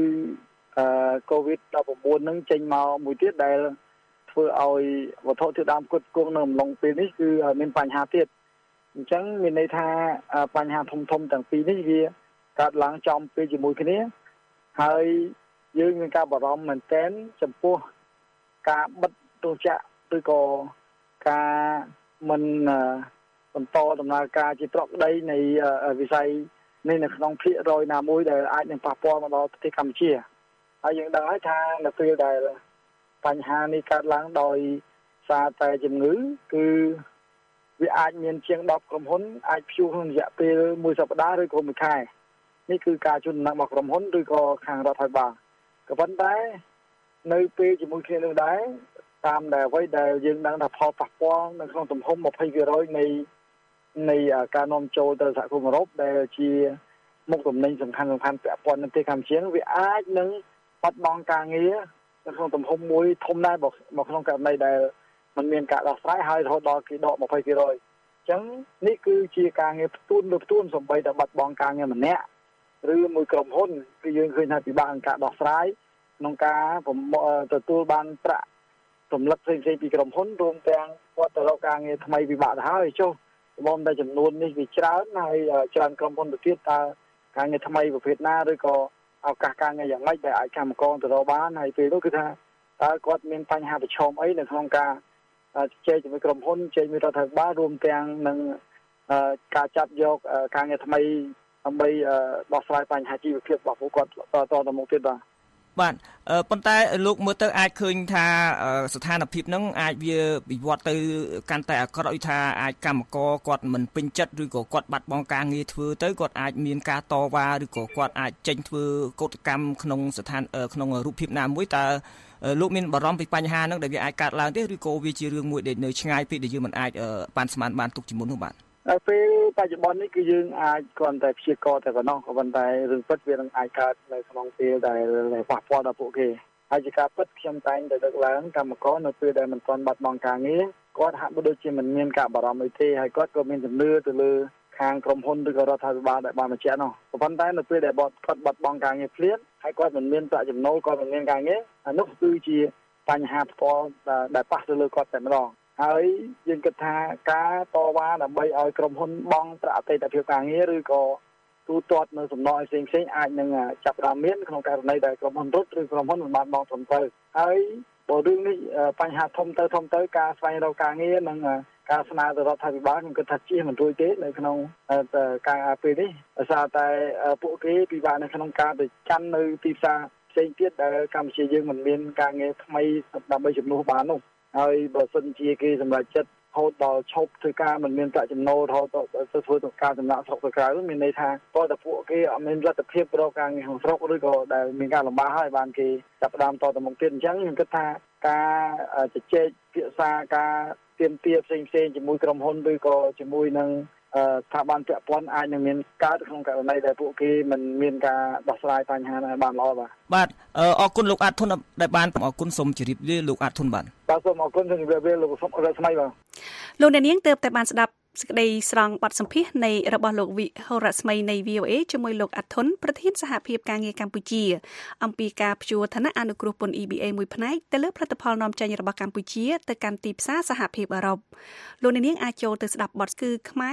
L: COVID-19 នឹងចេញមកមួយទៀតដែលធ្វើឲ្យវត្ថុធាតុដើមផ្គត់ផ្គង់នៅអំឡុងពេលនេះគឺមានបញ្ហាទៀតអញ្ចឹងមានន័យថាបញ្ហាធំទាំងពីរនេះវាកើតឡើងចំពេលជាមួយគ្នាហើយយើងមានការបារម្ភមែនទែនចំពោះការបិទរោងចក្រឬក៏ការមិនបន្តដំណើរការជាប្រក្រតីនៃវិស័យនេះនៅក្នុងភាគរយណាមួយដែលអាចនឹងប៉ះពាល់មកដល់ប្រទេសកម្ពុជាហើយយើងដឹងហើយថានៅពេលដែលបញ្ហានេះកើតឡើងដោយសារតែជំងឺគឺវាអាចមានជាង10ក្រុមហ៊ុនអាចព្យួរក្នុងរយៈពេល1សប្តាហ៍ឬក៏1ខែនេះគឺការជូនដំណឹងរបស់ក្រុមហ៊ុនឬក៏ខាងរដ្ឋាភិបាលក៏ប៉ុន្តែនៅពេលជាមួយគ្នានោះដែរតាមដែលអ្វីដែលយើងដឹងថាផលប៉ះពាល់នៅក្នុងទំហំ 20% នៃការនាំចូលទៅសហគមន៍អឺរ៉ុបដែលជាមុខទំនិញសំខាន់ពាក់ព័ន្ធនឹងប្រទេសកម្ពុជាវាអាចនឹងបាត់បង់ការងារនៅក្នុងទំហំមួយធំដែរមកក្នុងករណីដែលมันមានការដោះស្រាយហើយរហូតដល់គេដក 20% អញ្ចឹងនេះគឺជាការងារផ្ទួនសំបីតែបាត់បង់ការងារម្នាក់ឬមួយក្រុមហ៊ុនគឺយើងឃើញថាពិបាកក្នុងការដោះស្រាយក្នុងការទទួលបានប្រាក់រំលឹកផ្សេងពីក្រុមហ៊ុនរួមទាំងគាត់ទៅរកការងារថ្មីពិបាកទៅហើយចុះបងតែចំនួននេះវាច្រើនហើយច្រើនក្រុមហ៊ុនទៅទៀតតើការងារថ្មីប្រភេទណាឬក៏ឱកាសការងារយ៉ាងម៉េចដែលអាចកម្មករទៅរកបានហើយពេលនោះគឺថាតើគាត់មានបញ្ហាប្រឈមអីនៅក្នុងការជជែកជាមួយក្រុមហ៊ុនជជែកជាមួយរដ្ឋាភិបាលរួមទាំងនឹងការចាប់យកការងារថ្មីដើម្បីដោះស្រាយបញ្ហាជីវភាពរបស់ពួកគាត់តទៅមុខទៀត
K: បាទប៉ុន្តែលោកមើលទៅអាចឃើញថាស្ថានភាពហ្នឹងអាចវាវិវត្តទៅកាន់តែអាក្រក់ថាអាចកម្មករគាត់មិនពេញចិត្តឬក៏គាត់បាត់បង់ការងារធ្វើទៅគាត់អាចមានការតវ៉ាឬក៏គាត់អាចចេញធ្វើកោតកម្មក្នុងរូបភាពណាមួយតើលោកមានបារម្ភពីបញ្ហាហ្នឹងដែលវាអាចកើតឡើងទេឬក៏វាជារឿងមួយដែលនៅឆ្ងាយពេកដែលយើងមិនអាចបានស្មានបានទុកជាមុននោះបាទ
L: ពេលបច្ចុប្បន្ននេះគឺយើងអាចគ្រាន់តែព្យាករតែប៉ុណ្ណោះក៏ប៉ុន្តែរឿងពិតវានឹងអាចកើតនៅក្នុងពេលដែលប៉ះពាល់ដល់ពួកគេហើយជាការពិតខ្ញុំតែងតែលើកឡើងកម្មករនៅពេលដែលមិនទាន់បាត់បង់ការងារគាត់ហាក់ដូចជាមិនមានការបារម្ភអីទេហើយគាត់ក៏មានជំនឿទៅលើខាងក្រុមហ៊ុនឬក៏រដ្ឋាភិបាលដែលបានបញ្ជាក់នោះក៏ប៉ុន្តែនៅពេលដែលគាត់បាត់បង់ការងារភ្លាមហើយគាត់មិនមានប្រាក់ចំណូលគាត់មិនមានការងារអានោះគឺជាបញ្ហាផ្ទាល់ដែលប៉ះទៅលើគាត់តែម្ដងហើយយើងគិតថាការតវ៉ាដើម្បីឲ្យក្រុមហ៊ុនបង់ប្រាក់អតីតភាពការងារឬក៏ទូទាត់នៅសំណងផ្សេងអាចនឹងចាប់ផ្ដើមមានក្នុងករណីដែលក្រុមហ៊ុនរត់ឬក្រុមហ៊ុនមិនបានបង់ត្រឹមត្រូវហើយបើរឿងនេះបញ្ហាធំទៅការស្វែងរកការងារនិងការស្នើទៅរដ្ឋាភិបាលខ្ញុំគិតថាជាមិនរួចទេនៅក្នុងការពេលនេះដោយសារតែពួកគេពិបាកនៅក្នុងការទៅកាន់នៅទីផ្សារផ្សេងទៀតដែលកម្ពុជាយើងមិនមានការងារថ្មីដើម្បីជំនួសបាននោះហើយបើសិនជាគេសម្រេចចិត្តហូតដល់ឈប់ធ្វើការមិនមានប្រាក់ចំណូលរហូតដល់ទៅធ្វើការចំណាក់ស្រុកទៅក្រៅមានន័យថាក៏តែពួកគេអត់មានលទ្ធភាពរកការងារក្នុងស្រុកឬក៏ដែលមានការលំបាកហើយបានគេចាប់ផ្ដើមតទៅមុខទៀតអញ្ចឹងខ្ញុំគិតថាការជជែកពិភាក្សាការទាមទារផ្សេងជាមួយក្រុមហ៊ុនឬក៏ជាមួយនឹងស្ថាប័នពាក់ព័ន្ធអាចនឹងមានកើតក្នុងករណីដែលពួកគេមិនមានការដោះស្រាយបញ្ហាnàyបានល្អ
K: បាទអរគុណលោកអាតធុនដែលបានអរគុណសូមជម្រាបលាលោកអាតធុនបាទ
L: សូមអរគុណសូមជម្រាបលាលោកសុខរស្មីបាទ
C: លោកអ្នកនាងទើបតែបានស្ដាប់សេចក្តីស្រង់បទសម្ភាសន៍នៃរបស់លោកវិហុរស្មីនៃ VOA ជាមួយលោកអាត់ធុនប្រធានសហភាពការងារកម្ពុជាអំពីការព្យួរឋានៈអនុគ្រោះពន្ធ EBA មួយផ្នែកទៅលើផលិតផលនាំចេញរបស់កម្ពុជាទៅកាន់ទីផ្សារសហភាពអឺរ៉ុបលោកអ្នកនាងអាចចូលទៅស្ដាប់បទគឺ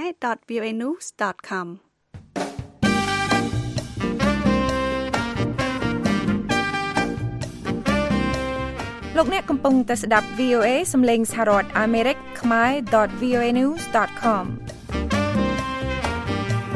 C: khmer.voanews.com
M: លោកអ្នកកំពុងតែស្ដាប់ VOA សំឡេងសហរដ្ឋអាមេរិក khmer.voanews.com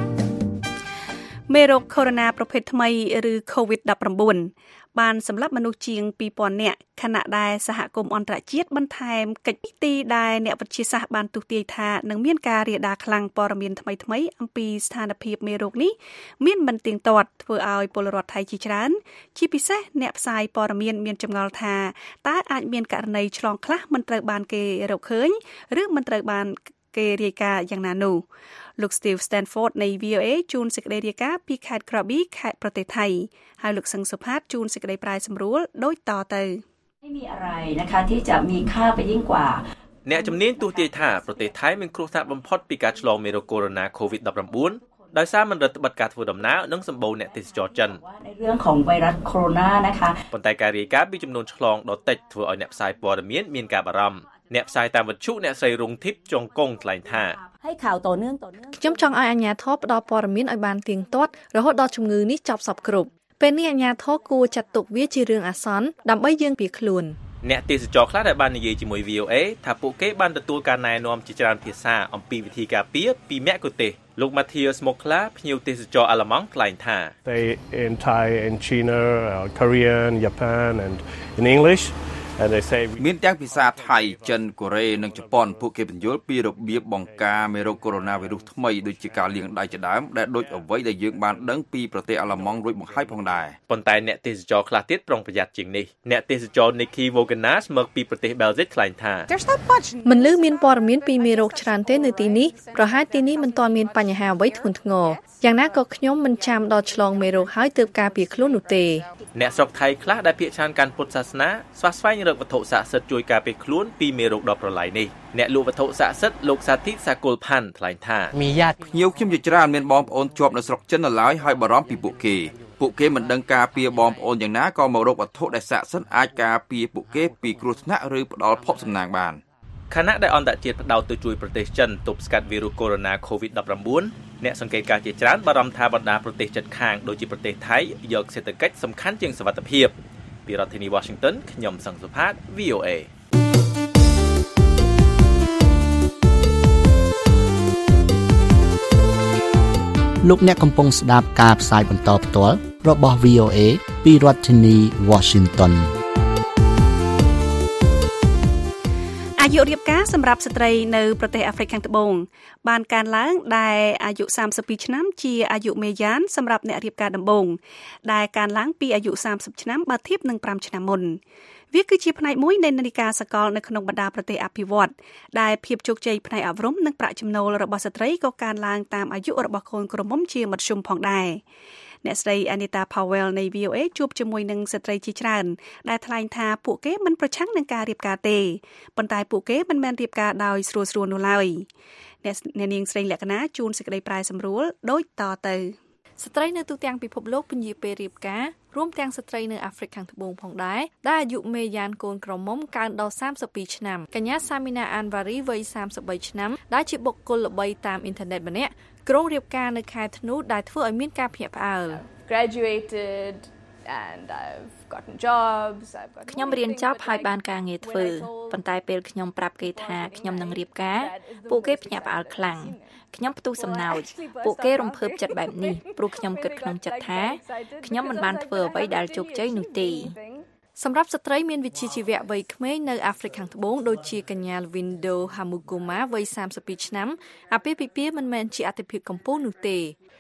C: មេរោគកូវីដ -19 ប្រភេទថ្មីឬ COVID-19 បានសម្លាប់មនុស្សជាង 2000 នាក់ខណៈដែលសហគមន៍អន្តរជាតិបន្ថែមកិច្ចទីដែលអ្នកវិទ្យាសាស្ត្របានទស្សន៍ទាយថានឹងមានការរាលដាលខ្លាំងព័ត៌មានថ្មីៗអំពីស្ថានភាពមេរោគនេះមានមិនទៀងទាត់ធ្វើឲ្យពលរដ្ឋថៃជាច្រើនជាពិសេសអ្នកផ្សាយព័ត៌មានចម្ងល់ថាតើអាចមានករណីឆ្លងខ្លះមិនត្រូវបានគេរកឃើញឬមិនត្រូវបានគេរាយការណ៍យ៉ាងណានោះលោក Steve Stanford នៃ VOA ជួនសេចក្តីរាយការណ៍ពីខេត្តក្របីខេត្តប្រទេសថៃហើយលោកសឹងសុផាតជួនសេចក្តីប្រាយសម្រួលដូចតទៅ
N: ไม่มีอะไรนะคะที่จะมีค่าไปยิ่งกว่า
E: អ្នកជំនាញទស្សន៍ទាយថាប្រទេសថៃមានគ្រោះថ្នាក់បំផុតពីការឆ្លងមេរោគកូវីដ -19 ដោយសារមិនរដ្ឋបិទការធ្វើដំណើរនិងសម្បូរអ្នកទេសចរចិន
N: ในเรื่องของไวรัสโคโรนานะคะ
E: ប៉ុន្តែការរាយការណ៍ពីចំនួនឆ្លងដ៏តិចធ្វើឲ្យអ្នកផ្សាយព័ត៌មានការបារម្ភអ្នកផ្សាយតាមវិទ្យុអ្នកស្រីរុងធីបចុងកុងថ្លែងថា
N: ให้ข่าวต่อเนื่อง
C: ខ្ញុំចង់ឲ្យអាជ្ញាធរផ្ដល់ព័ត៌មានឲ្យបានទៀងទាត់រហូតដល់ជំងឺនេះចប់សពគ្រប់ពេលនេះអាជ្ញាធរគួរចាត់ទុកវាជារឿងអាសន្នដើម្បីយើងពីខ្លួន
E: អ្នកទេសចរខ្លះដែលបាននិយាយជាមួយ VOA ថាពួកគេបានទទួលការណែនាំជាច្រើនភាសាអំពីវិធីការពារពីមគ្គុទ្ទេសក៍លោក Matthias Mokla ភ្ញៀវទេសចរអាល្លឺម៉ង់ថ្លែងថា
O: They in Thai in China Korean Japan and in English and they say
P: មានទាំងភាសាថៃចិនកូរ៉េនិងជប៉ុនពួកគេបញ្យល់ពីរបៀបបង្ការមេរោគកូវីដ -19 ថ្មីដូចជាការលាងដៃជាដើមដែលដូចអ្វីដែលយើងបានដឹងពីប្រទេសអាល្លឺម៉ង់រួចបង្ហាញផងដែរ
E: ប៉ុន្តែអ្នកទេសចរខ្លះទៀតប្រុងប្រយ័ត្នជាងនេះអ្នកទេសចរ Nikki Vogenas មកពីប្រទេស Belgium ថ្លែងថា
C: មិនលឺមានព័ត៌មានពីមេរោគច្រើនទេនៅទីនេះប្រហែលទីនេះមិនទាន់មានបញ្ហាអ្វីធ្ងន់ធ្ងរយ៉ាងណាក៏ខ្ញុំមិនចាំដល់ឆ្លងមេរោគហើយទើបការពារខ្លួននោះទេ
E: អ្នកស្រុកថៃខ្លះដែលភាគច្រើនកាន់ពុទ្ធសាសនាស្វះស្វែងរកវត្ថុស័ក្តិសិទ្ធិជួយការពារខ្លួនពីមេរោគដ៏ប្រឡាយនេះអ្នកលក់វត្ថុស័ក្តិសិទ្ធិលោកសាធិសាគលផាន់ថ្លែងថា
P: មានญาติភ្ញៀវខ្ញុំជាច្រើនមានបងប្អូនជាប់នៅស្រុកចិននៅឡើយហើយបារម្ភពីពួកគេមិនដឹងការពារបងប្អូនយ៉ាងណាក៏មករកវត្ថុដែលស័ក្តិសិទ្ធិអាចការពារពួកគេពីគ្រោះថ្នាក់ឬផ្ដល់ភ័ព្វសំណាងបាន
E: ខណៈដែលអន្តរជាតិផ្ដោតទៅជួយប្រទេសចិនទប់ស្កាត់វីរុសកូវីដ -19 អ្នកសង្កេតការណ៍ជាច្រើនបារម្ភថាបណ្ដាប្រទេសជិតខាងដូចជាប្រទេសថៃយកសេដ្ឋកិច្ចសំខាន់ជាងសុវត្ថិភាពពីរដ្ឋធានី Washington ខ្ញុំសង្សុផាត VOA
Q: លោកអ្នកកំពុងស្ដាប់ការផ្សាយបន្តផ្ទាល់របស់ VOA ពីរដ្ឋធានី Washington
C: អាយុរៀបការសម្រាប់ស្ត្រីនៅប្រទេសអាហ្វ្រិកខាងត្បូងបានកើនឡើងដែលអាយុ32ឆ្នាំជាអាយុមេយ៉ានសម្រាប់អ្នករៀបការដំបូងដែលកើនឡើងពីអាយុ30ឆ្នាំបើធៀបនឹង5ឆ្នាំមុនវាគឺជាផ្នែកមួយនៃនាฬิកាសកលនៅក្នុងបណ្ដាប្រទេសអភិវឌ្ឍន៍ដែលភាពជោគជ័យផ្នែកអប់រំនិងប្រាក់ចំណូលរបស់ស្ត្រីក៏កើនឡើងតាមអាយុរបស់កូនក្រមុំជាមធ្យមផងដែរអ្នកស្រី Anita Powell នៃ VOA ជួបជាមួយនឹងស្ត្រីជាច្រើនដែលថ្លែងថាពួកគេមិនប្រឆាំងនឹងការរៀបការទេប៉ុន្តែពួកគេមិនមែនរៀបការដោយស្រួលៗនោះឡើយអ្នកនាងស្រីលក្ខណាជួនសេចក្តីប្រែសម្រួលដូចតទៅស្ត្រីនៅទូទាំងពិភពលោកពន្យាពេលរៀបការរួមទាំងស្ត្រីនៅអាហ្វ្រិកខាងត្បូងផងដែរដែលអាយុមេយ៉ានកូនក្រមុំកើនដល់32ឆ្នាំកញ្ញាសាមីណាអានវ៉ារីវ័យ33ឆ្នាំដែលជាបុគ្គលល្បីតាមអ៊ីនធឺណិតម្នាក់ក្រុងរៀបការនៅខែធ្នូដែលធ្វើឲ្យមានការភ្ញាក់ផ្អើល
R: graduated and I've gotten jobs I've got
S: ខ្ញុំរៀនចប់ហើយបានការងារធ្វើប៉ុន្តែពេលខ្ញុំប្រាប់គេថាខ្ញុំនឹងរៀបការពួកគេភ្ញាក់ផ្អើលខ្លាំងខ្ញុំផ្ទុះសំណោចពួកគេរំភើបចិត្តបែបនេះព្រោះខ្ញុំគិតក្នុងចិត្តថាខ្ញុំមិនបានធ្វើអ្វីដែលជោគជ័យនោះទេ
C: សម្រាប់ស្ត្រីមានវិជ្ជាជីវៈវ័យក្មេងនៅអាហ្វ្រិកខាងត្បូងដូចជាកញ្ញា Windo Hamugoma វ័យ32ឆ្នាំអាពាហ៍ពិពាហ៍មិនមែនជាអាទិភាពកំពូលនោះទេ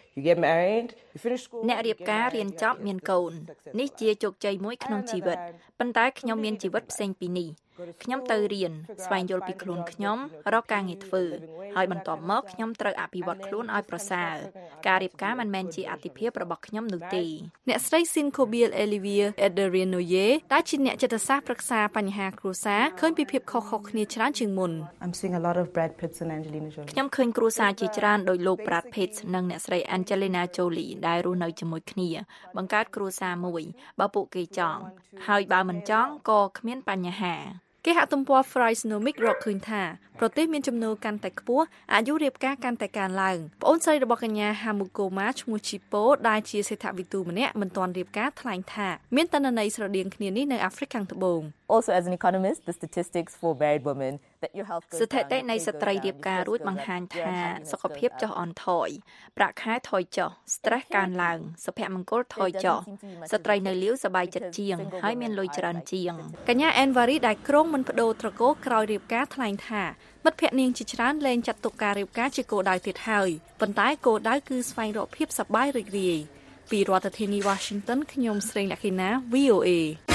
S: អ្នករៀបការរៀនចប់មានកូននេះជាជោគជ័យមួយក្នុងជីវិតប៉ុន្តែខ្ញុំមានជីវិតផ្សេងពីនេះខ្ញុំទៅរៀនស្វែងយល់ពីខ្លួនខ្ញុំរកការងារធ្វើហើយបន្ទាប់មកខ្ញុំត្រូវអភិវឌ្ឍខ្លួនឲ្យប្រសើរការរៀបការមិនមែនជាអាទិភាពរបស់ខ្ញុំនោះទេ
C: អ្នកស្រី Sinkobiel Olivia Ederinoye ដែលជាអ្នកចិត្តសាស្ត្រប្រឹក្សាបញ្ហាគ្រួសារឃើញពីភាពខុសៗគ្នាច្រើនជាងមុន
S: I'm seeing a lot of Brad Pitt and Angelina Jolie ខ្ញុំឃើញគ្រួសារជាច្រើនដោយលោក Brad Pitt និងអ្នកស្រី Angelina Jolie ដែលរស់នៅជាមួយគ្នាបង្កើតគ្រួសារមួយបើពួកគេចង់ហើយបើមិនចង់ក៏គ្មានបញ្ហា
C: គេហទំព័រ Frysnomic រកឃើញថាប្រទេសមានចំនួនកាន់តែខ្ពស់អាយុរៀបការកាន់តែកើនឡើងប្អូនស្រីរបស់កញ្ញា Hamugoma ឈ្មោះ Chipo ដែលជាសេដ្ឋវិទូម្នាក់មិនទាន់រៀបការថ្លែងថាមានតនន័យស្រដៀងគ្នានេះនៅអាហ្វ្រិកខាងត្បូង
T: also as an economist the statistics for married women that your health
S: ស្ថិតិនៃស្ត្រីរៀបការរួចបង្ហាញថាសុខភាពចុះអន់ថយប្រាក់ខែថយចុះ stress កើនឡើងសុភមង្គលថយចុះស្ត្រីនៅលាវសប្បាយចិត្តជាងហើយមានលុយច្រើនជាងកញ្ញាអែនវ៉ារីដែលក្រុងមិនបដូរត្រកូលក្រោយរៀបការថ្លែងថាមិត្តភក្តិនាងជាច្រើនលែងចាត់ទុកការរៀបការជាគោលដៅទៀតហើយប៉ុន្តែគោលដៅគឺស្វែងរកភាពសប្បាយរីករាយពីរដ្ឋធានី Washington ខ្ញុំស្រីលក្ខិណា VOA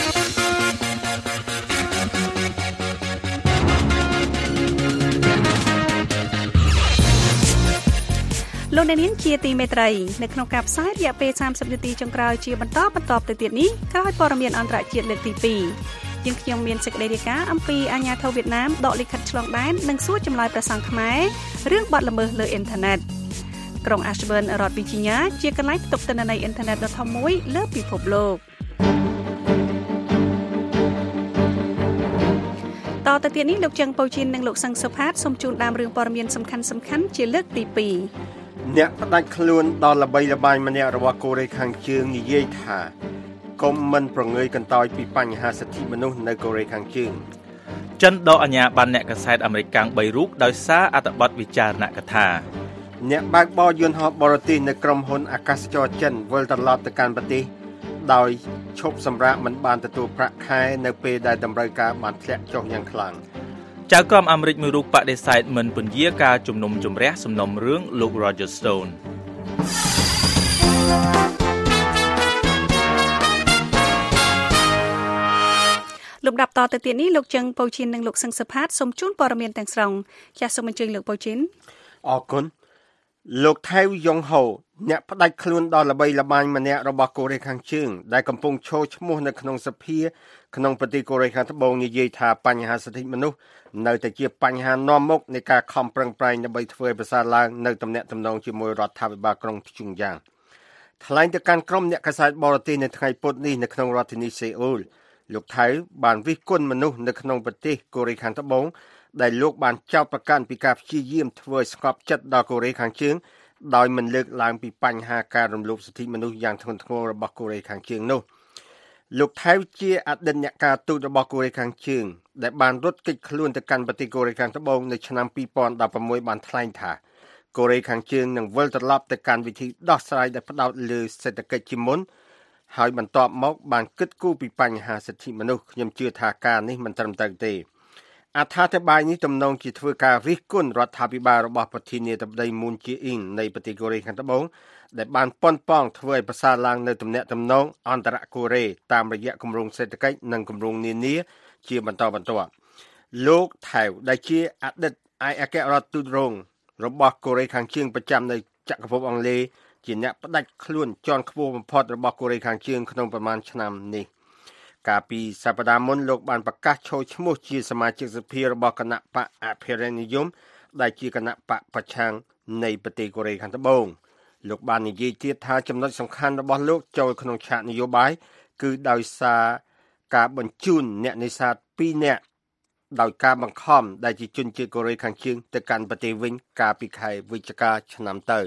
S: លោកអ្នកនាងជាទីមេត្រីនៅក្នុងការផ្សាយរយៈពេល30នាទីចុងក្រោយជាបន្តទៅទៀតនេះក្រោយព័ត៌មានអន្តរជាតិលើកទី2យើងខ្ញុំមានសេចក្តីរាយការណ៍អំពីអាញាធរវៀតណាមដកលិខិតឆ្លងដែននិងសួរចម្លើយប្រសង់ខ្មែររឿងបទល្មើសលើអ៊ីនធឺណិតក្រុង Ashburn រដ្ឋ Virginia ជាកន្លែងផ្ទុកទិន្នន័យអ៊ីនធឺណិតដ៏ធំមួយលើពិភពលោកតទៅទៀតនេះលោកចឹងពូជីននិងលោកសឹងសុផាតសូមជូនដើមរឿងព័ត៌មានសំខាន់ជាលើកទី2
D: អ្នកផ្ដាច់ខ្លួនដល់ល្បីល្បាញម្នាក់របស់កូរ៉េខាងជើងនិយាយថាកុំមិនប្រងើយកន្តើយពីបញ្ហាសិទ្ធិមនុស្សនៅកូរ៉េខាងជើង
E: ចិនដកអាជ្ញាប័ណ្ណអ្នកកាសែតអាមេរិកកាំង3រូបដោយសារអត្ថបទវិចារណកថា
D: អ្នកបើកបរយន្តហោះបរទេសនៅក្រុមហ៊ុនអាកាសចរចិនវិលត្រឡប់ទៅកាន់ប្រទេសដោយឈប់សម្រាកមិនបានទទួលប្រាក់ខែនៅពេលដែលតម្រូវការបានធ្លាក់ចុះយ៉ាងខ្លាំង
E: ចៅក្រមអាមេរិកមួយរូបបដិសេធមិនពន្យាការជំនុំជម្រះសំណុំរឿងលោក Roger Stone
C: លំដាប់តទៅទៀតនេះលោកចឹងពូជីននិងលោកសឹងសុផាតសូមជូនព័ត៌មានទាំងស្រុងចាសសូមអញ្ជើញលោកពូជីន
D: អរគុណលោកថៃយ៉ុងហូអ្នកផ្ដាច់ខ្លួនដល់ល្បីល្បាញម្នាក់របស់កូរ៉េខាងជើងដែលកំពុងឈរឈ្មោះនៅក្នុងសភាក្នុងប្រទេសកូរ៉េខាងត្បូងនិយាយថាបញ្ហាសិទ្ធិមនុស្សនៅតែជាបញ្ហានាំមុខនៃការខំប្រឹងប្រែងដើម្បីធ្វើឲ្យប្រសើរឡើងនៅទំនាក់ទំនងជាមួយរដ្ឋាភិបាលក្រុងព្យុងយ៉ាងថ្លែងទៅកាន់ក្រុមអ្នកកាសែតបរទេសនៅថ្ងៃពុធនេះនៅក្នុងរដ្ឋធានីសេអ៊ូលលោកថៃបានរិះគន់មនុស្សនៅក្នុងប្រទេសកូរ៉េខាងត្បូងដែលលោកបានចោទប្រកាន់ពីការព្យាយាមធ្វើឲ្យស្កប់ចិត្តដល់កូរ៉េខាងជើងដោយមិនលើកឡើងពីបញ្ហាការរំលោភសិទ្ធិមនុស្សយ៉ាងធ្ងន់ធ្ងររបស់កូរ៉េខាងជើងនោះលោកថៃជាអតីតអ្នកការទូតរបស់កូរ៉េខាងជើងដែលបានរត់គេចខ្លួនទៅកាន់ប្រទេសកូរ៉េខាងត្បូងនៅឆ្នាំ2016បានថ្លែងថាកូរ៉េខាងជើងនឹងវិលត្រឡប់ទៅកាន់វិធីដោះស្រាយដែលផ្ដោតលើសេដ្ឋកិច្ចជាមុនហើយបន្ទាប់មកបានគិតគូរពីបញ្ហាសិទ្ធិមនុស្សខ្ញុំជឿថាការនេះមិនត្រឹមត្រូវទេអត្ថាធិប្បាយនេះទំនងជាធ្វើការរិះគន់រដ្ឋាភិបាលរបស់ប្រធានាធិបតីមូនជាអ៊ីងនៃប្រទេសកូរ៉េខាងត្បូងដែលបានប៉ុនប៉ងធ្វើឲ្យប្រសើរឡើងនៅទំនាក់ទំនងអន្តរកូរ៉េតាមរយៈគម្រោងសេដ្ឋកិច្ចនិងគម្រោងនានាជាបន្តបន្ទាប់លោកថៅដែលជាអតីតឯកអគ្គរដ្ឋទូតរងរបស់កូរ៉េខាងជើងប្រចាំនៅចក្រភពអង់គ្លេសជាអ្នកផ្ដាច់ខ្លួនជាន់ខ្ពស់បំផុតរបស់កូរ៉េខាងជើងក្នុងប្រមាណឆ្នាំនេះកាលពីសប្តាហ៍មុនលោកបានប្រកាសចូលឈ្មោះជាសមាជិកសភារបស់គណៈបកអភិរក្សនិយមដែលជាគណៈបកប្រឆាំងនៃប្រទេសកូរ៉េខាងត្បូងលោកបាននិយាយទៀតថាចំណុចសំខាន់របស់លោកចូលក្នុងឆាកនយោបាយគឺដោយសារការបញ្ជូនអ្នកនេសាទ2នាក់ដោយការបង្ខំដែលជាជនជាតិកូរ៉េខាងជើងទៅកាន់ប្រទេសវិញកាលពីខែវិច្ឆិកាឆ្នាំទៅ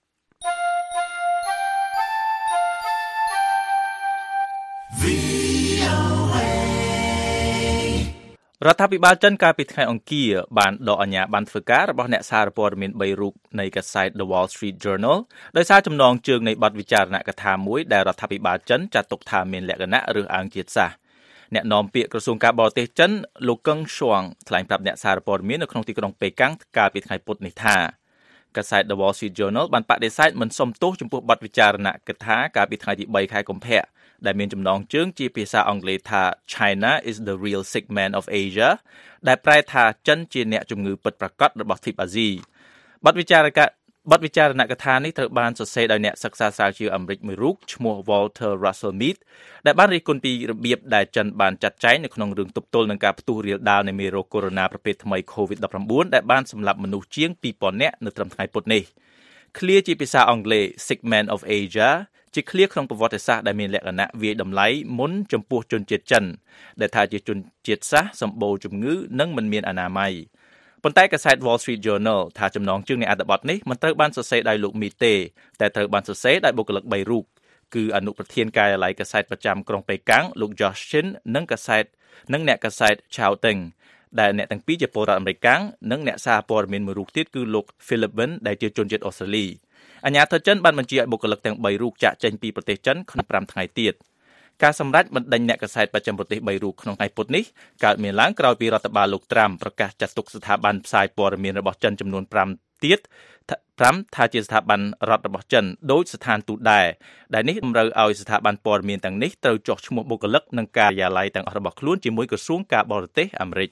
E: រដ្ឋាភិបាលចិនកាលពីថ្ងៃអង្គារបានដកអាជ្ញាប័ណ្ណធ្វើការរបស់អ្នកសារព័ត៌មាន3រូបនៃកាសែត The Wall Street Journal ដោយសារចំណងជើងនៃបទវិចារណកថាមួយដែលរដ្ឋាភិបាលចិនចាត់ទុកថាមានលក្ខណៈរើសអើងជាតិសាសន៍អ្នកនាំពាក្យក្រសួងការបរទេសចិនលោកកឹងឈួងថ្លែងប្រាប់អ្នកសារព័ត៌មាននៅក្នុងទីក្រុងប៉េកាំងកាលពីថ្ងៃពុធនេះថាកាសែត The Wall Street Journal បានបដិសេធមិនសុំទោសចំពោះបទវិចារណកថាកាលពីថ្ងៃទី3ខែកុម្ភៈដែលមានចំណងជើងជាភាសាអង់គ្លេសថា China is the real sick man of Asia ដែលប្រែថាចិនជាអ្នកជំងឺពិតប្រាកដរបស់ទ្វីបអាស៊ីបទវិចារណកថានេះត្រូវបានសរសេរដោយអ្នកសិក្សាស្រាវជ្រាវអាមេរិកមួយរូបឈ្មោះ Walter Russell Mead ដែលបានរិះគន់ពីរបៀបដែលចិនបានចាត់ចែងនៅក្នុងរឿងទប់ទល់នឹងការផ្ទុះរាលដាលនៃមេរោគកូវីដ -19 ប្រភេទថ្មី COVID-19 ដែលបានសម្លាប់មនុស្សជាង 2000 នាក់នៅត្រឹមថ្ងៃពុធនេះឃ្លាជាភាសាអង់គ្លេស Sick Man of Asia ជាឃ្លាក្នុងប្រវត្តិសាស្ត្រដែលមានលក្ខណៈវាយតម្លៃមុនចំពោះជនជាតិចិនដែលថាជាជនជាតិសាសន៍សម្បូរជំងឺនិងមិនមានអនាម័យប៉ុន្តែកាសែត Wall Street Journal ថាចំណងជើងនៃអត្ថបទនេះមិនត្រូវបានសរសេរដោយលោកមីទេតែត្រូវបានសរសេរដោយបុគ្គលិក3រូបគឺអនុប្រធានការិយាល័យកាសែតប្រចាំក្រុងប៉េកាំងលោក Josh Chin និងកាសែតនិងអ្នកកាសែត Chao Teng ដែលអ្នកទាំងពីរជាពលរដ្ឋអាមេរិកនិងអ្នកសារព័ត៌មានមួយរូបទៀតគឺលោក Philip Wen ដែលជាជនជាតិអូស្ត្រាលីអាជ្ញាធរចិនបានបញ្ជាឲ្យបុគ្គលិកទាំង3រូបចាកចេញពីប្រទេសចិនក្នុង5ថ្ងៃទៀតការសម្រេចបណ្ដេញអ្នកកាសែតបច្ចឹមប្រទេស3រូបក្នុងថ្ងៃពុធនេះកើតមានឡើងក្រោយពីរដ្ឋបាលលោកត្រាំប្រកាសចាត់ទុកស្ថាប័នផ្សាយព័ត៌មានរបស់ចិនចំនួន5ទៀត5ថាជាស្ថាប័នរដ្ឋរបស់ចិនដោយស្ថានទូតដែរដែលនេះតម្រូវឲ្យស្ថាប័នព័ត៌មានទាំងនេះត្រូវចុះឈ្មោះបុគ្គលិកនិងការិយាល័យទាំងអស់របស់ខ្លួនជាមួយក្រសួងការបរទេសអាមេរិក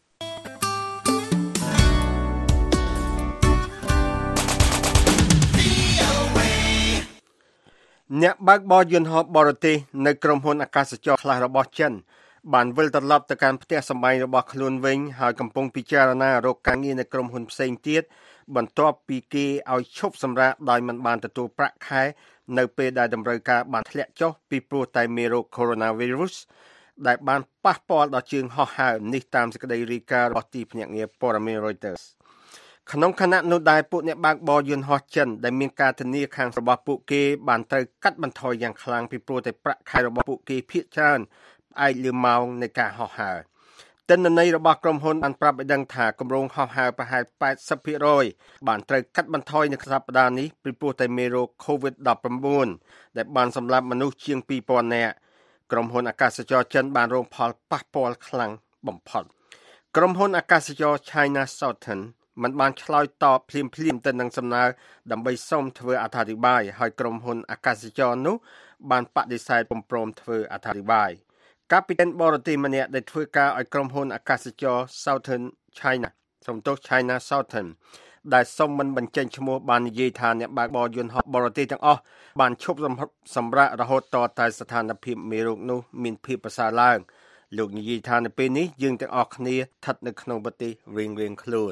D: អ្នកបើកបរយន្តហោះបរទេសនៅក្រុមហ៊ុនអាកាសចរខ្លះរបស់ចិនបានវិលត្រឡប់ទៅកាន់ផ្ទះសម្បែងរបស់ខ្លួនវិញហើយកំពុងពិចារណារកការងារនៅក្រុមហ៊ុនផ្សេងទៀតបន្ទាប់ពីគេឲ្យឈប់សម្រាកដោយមិនបានទទួលប្រាក់ខែនៅពេលដែលតម្រូវការបានធ្លាក់ចុះពីព្រោះតែមេរោគ Coronavirus ដែលបានប៉ះពាល់ដល់ជើងហោះហើរនេះតាមសេចក្តីរាយការណ៍របស់ទីភ្នាក់ងារព័ត៌មាន Reuters ក្នុងខណៈនោះដែរពួកអ្នកបើកបរយន្តហោះចិនដែលមានការធានាខាងរបស់ពួកគេបានត្រូវកាត់បន្ថយយ៉ាងខ្លាំងពីព្រោះតែប្រាក់ខែរបស់ពួកគេភាគច្រើនផ្អែកលើម៉ោងនៃការហោះហើរទិន្នន័យរបស់ក្រុមហ៊ុនបានប្រាប់ឲ្យដឹងថាគម្រោងហោះហើរប្រហែល 80% បានត្រូវកាត់បន្ថយនៅសប្តាហ៍នេះពីព្រោះតែមេរោគ COVID-19 ដែលបានសម្លាប់មនុស្សជាង 2000 នាក់ក្រុមហ៊ុនអាកាសចរចិនបានរងផលប៉ះពាល់ខ្លាំងបំផុតក្រុមហ៊ុនអាកាសចរ China Southern មិនបានឆ្លើយតបភ្លាមៗទៅនឹងសំណើដើម្បីសូមធ្វើអត្ថាធិប្បាយហើយក្រុមហ៊ុនអាកាសចរនោះបានបដិសេធពុំព្រមធ្វើអត្ថាធិប្បាយកាពីតានបរទេសម្នាក់ដែលធ្វើការឲ្យក្រុមហ៊ុនអាកាសចរ Southern China China Southern ដែលសូមមិនបញ្ចេញឈ្មោះបាននិយាយថាអ្នកបើកបរយន្តហោះបរទេសទាំងអស់បានឈប់សម្រាករហូតតតែស្ថានភាពមេរោគនោះមានភាពប្រសើរឡើងលោកនិយាយថានៅពេលនេះយើងទាំងអស់គ្នាស្ថិតនៅក្នុងប្រទេសរៀងៗខ្លួន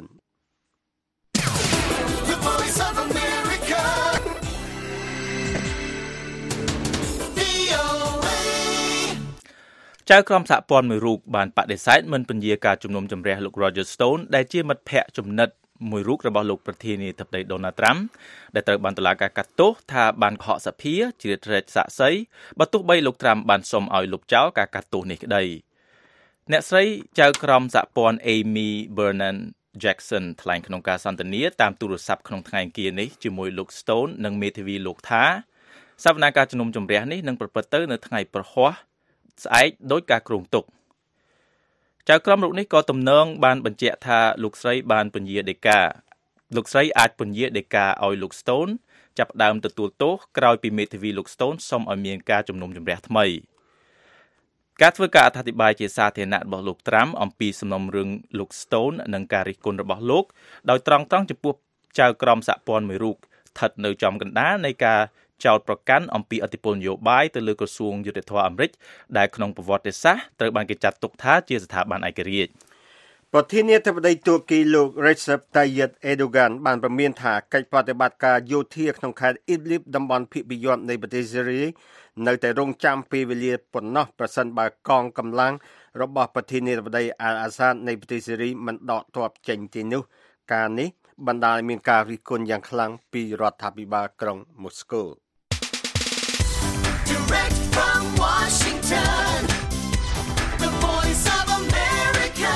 B: The Voice of America. VOA.
E: ចៅក្រមសហព័ន្ធមួយរូបបានបដិសេធមិនពន្យាការជំនុំជម្រះលោក Roger Stone ដែលជាមិត្តភក្តិចំណិតមួយរូបរបស់លោកប្រធានាធិបតី Donald Trump ដែលត្រូវបានតុលាការកាត់ទោសថាបានកុហកសភាជ្រៀតជ្រែកសាក្សីបើទោះបីលោក Trump បានសុំឲ្យលុបចោលការកាត់ទោសនេះក្តីអ្នកស្រីចៅក្រមសហព័ន្ធ Amy Brennan Jackson ថ្លែងក្នុងការសន្ទនាតាមទូរស័ព្ទក្នុងថ្ងៃអង្គារនេះជាមួយលោក Stone និងមេធាវីលោកថាសវនាការជំនុំជម្រះនេះនឹងប្រព្រឹត្តទៅនៅថ្ងៃប្រហ័សស្អែកដោយការគ្រោងទុកចៅក្រមរូបនេះក៏ទំនងបានបញ្ជាក់ថាលោកស្រីបានពន្យាដីកាលោកស្រីអាចពន្យាដីកាឲ្យលោក Stone ចាប់ផ្ដើមទទួលទោសក្រោយពីមេធាវីលោក Stone សុំឲ្យមានការជំនុំជម្រះថ្មីការធ្វើការអត្ថាធិប្បាយជាសាធារណៈរបស់លោក Trump អំពីសំណុំរឿងលោក Stone និងការរិះគន់របស់លោកដោយត្រង់ចំពោះចៅក្រមសហព័ន្ធមួយរូបស្ថិតនៅចំកណ្ដាលនៃការចោទប្រកាន់អំពីឥទ្ធិពលនយោបាយទៅលើក្រសួងយុតិធម៌អាមេរិកដែលក្នុងប្រវត្តិសាស្ត្រត្រូវបានគេចាត់ទុកថាជាស្ថាប័នឯករាជ្យ
D: ប្រធានាធិបតីទួរគីលោក Recep Tayyip Erdogan បានប្រមានថាកិច្ចប្រតិបត្តិការយោធាក្នុងខេត្ត Idlib តំបន់ភាគពាយ័ព្យនៃប្រទេសស៊ីរីនៅតែរងចាំពេលវេលាប៉ុណ្ណោះប្រសិនបើកងកម្លាំងរបស់ប្រធានាធិបតី Al-Assad នៃប្រទេសស៊ីរីមិនដកទ័ពចេញទីនោះការនេះបណ្ដាលឲ្យមានការរិះគន់យ៉ាងខ្លាំងពីរដ្ឋាភិបាលក្រុងមូស្គូ
B: Direct from Washington, the Voice of America,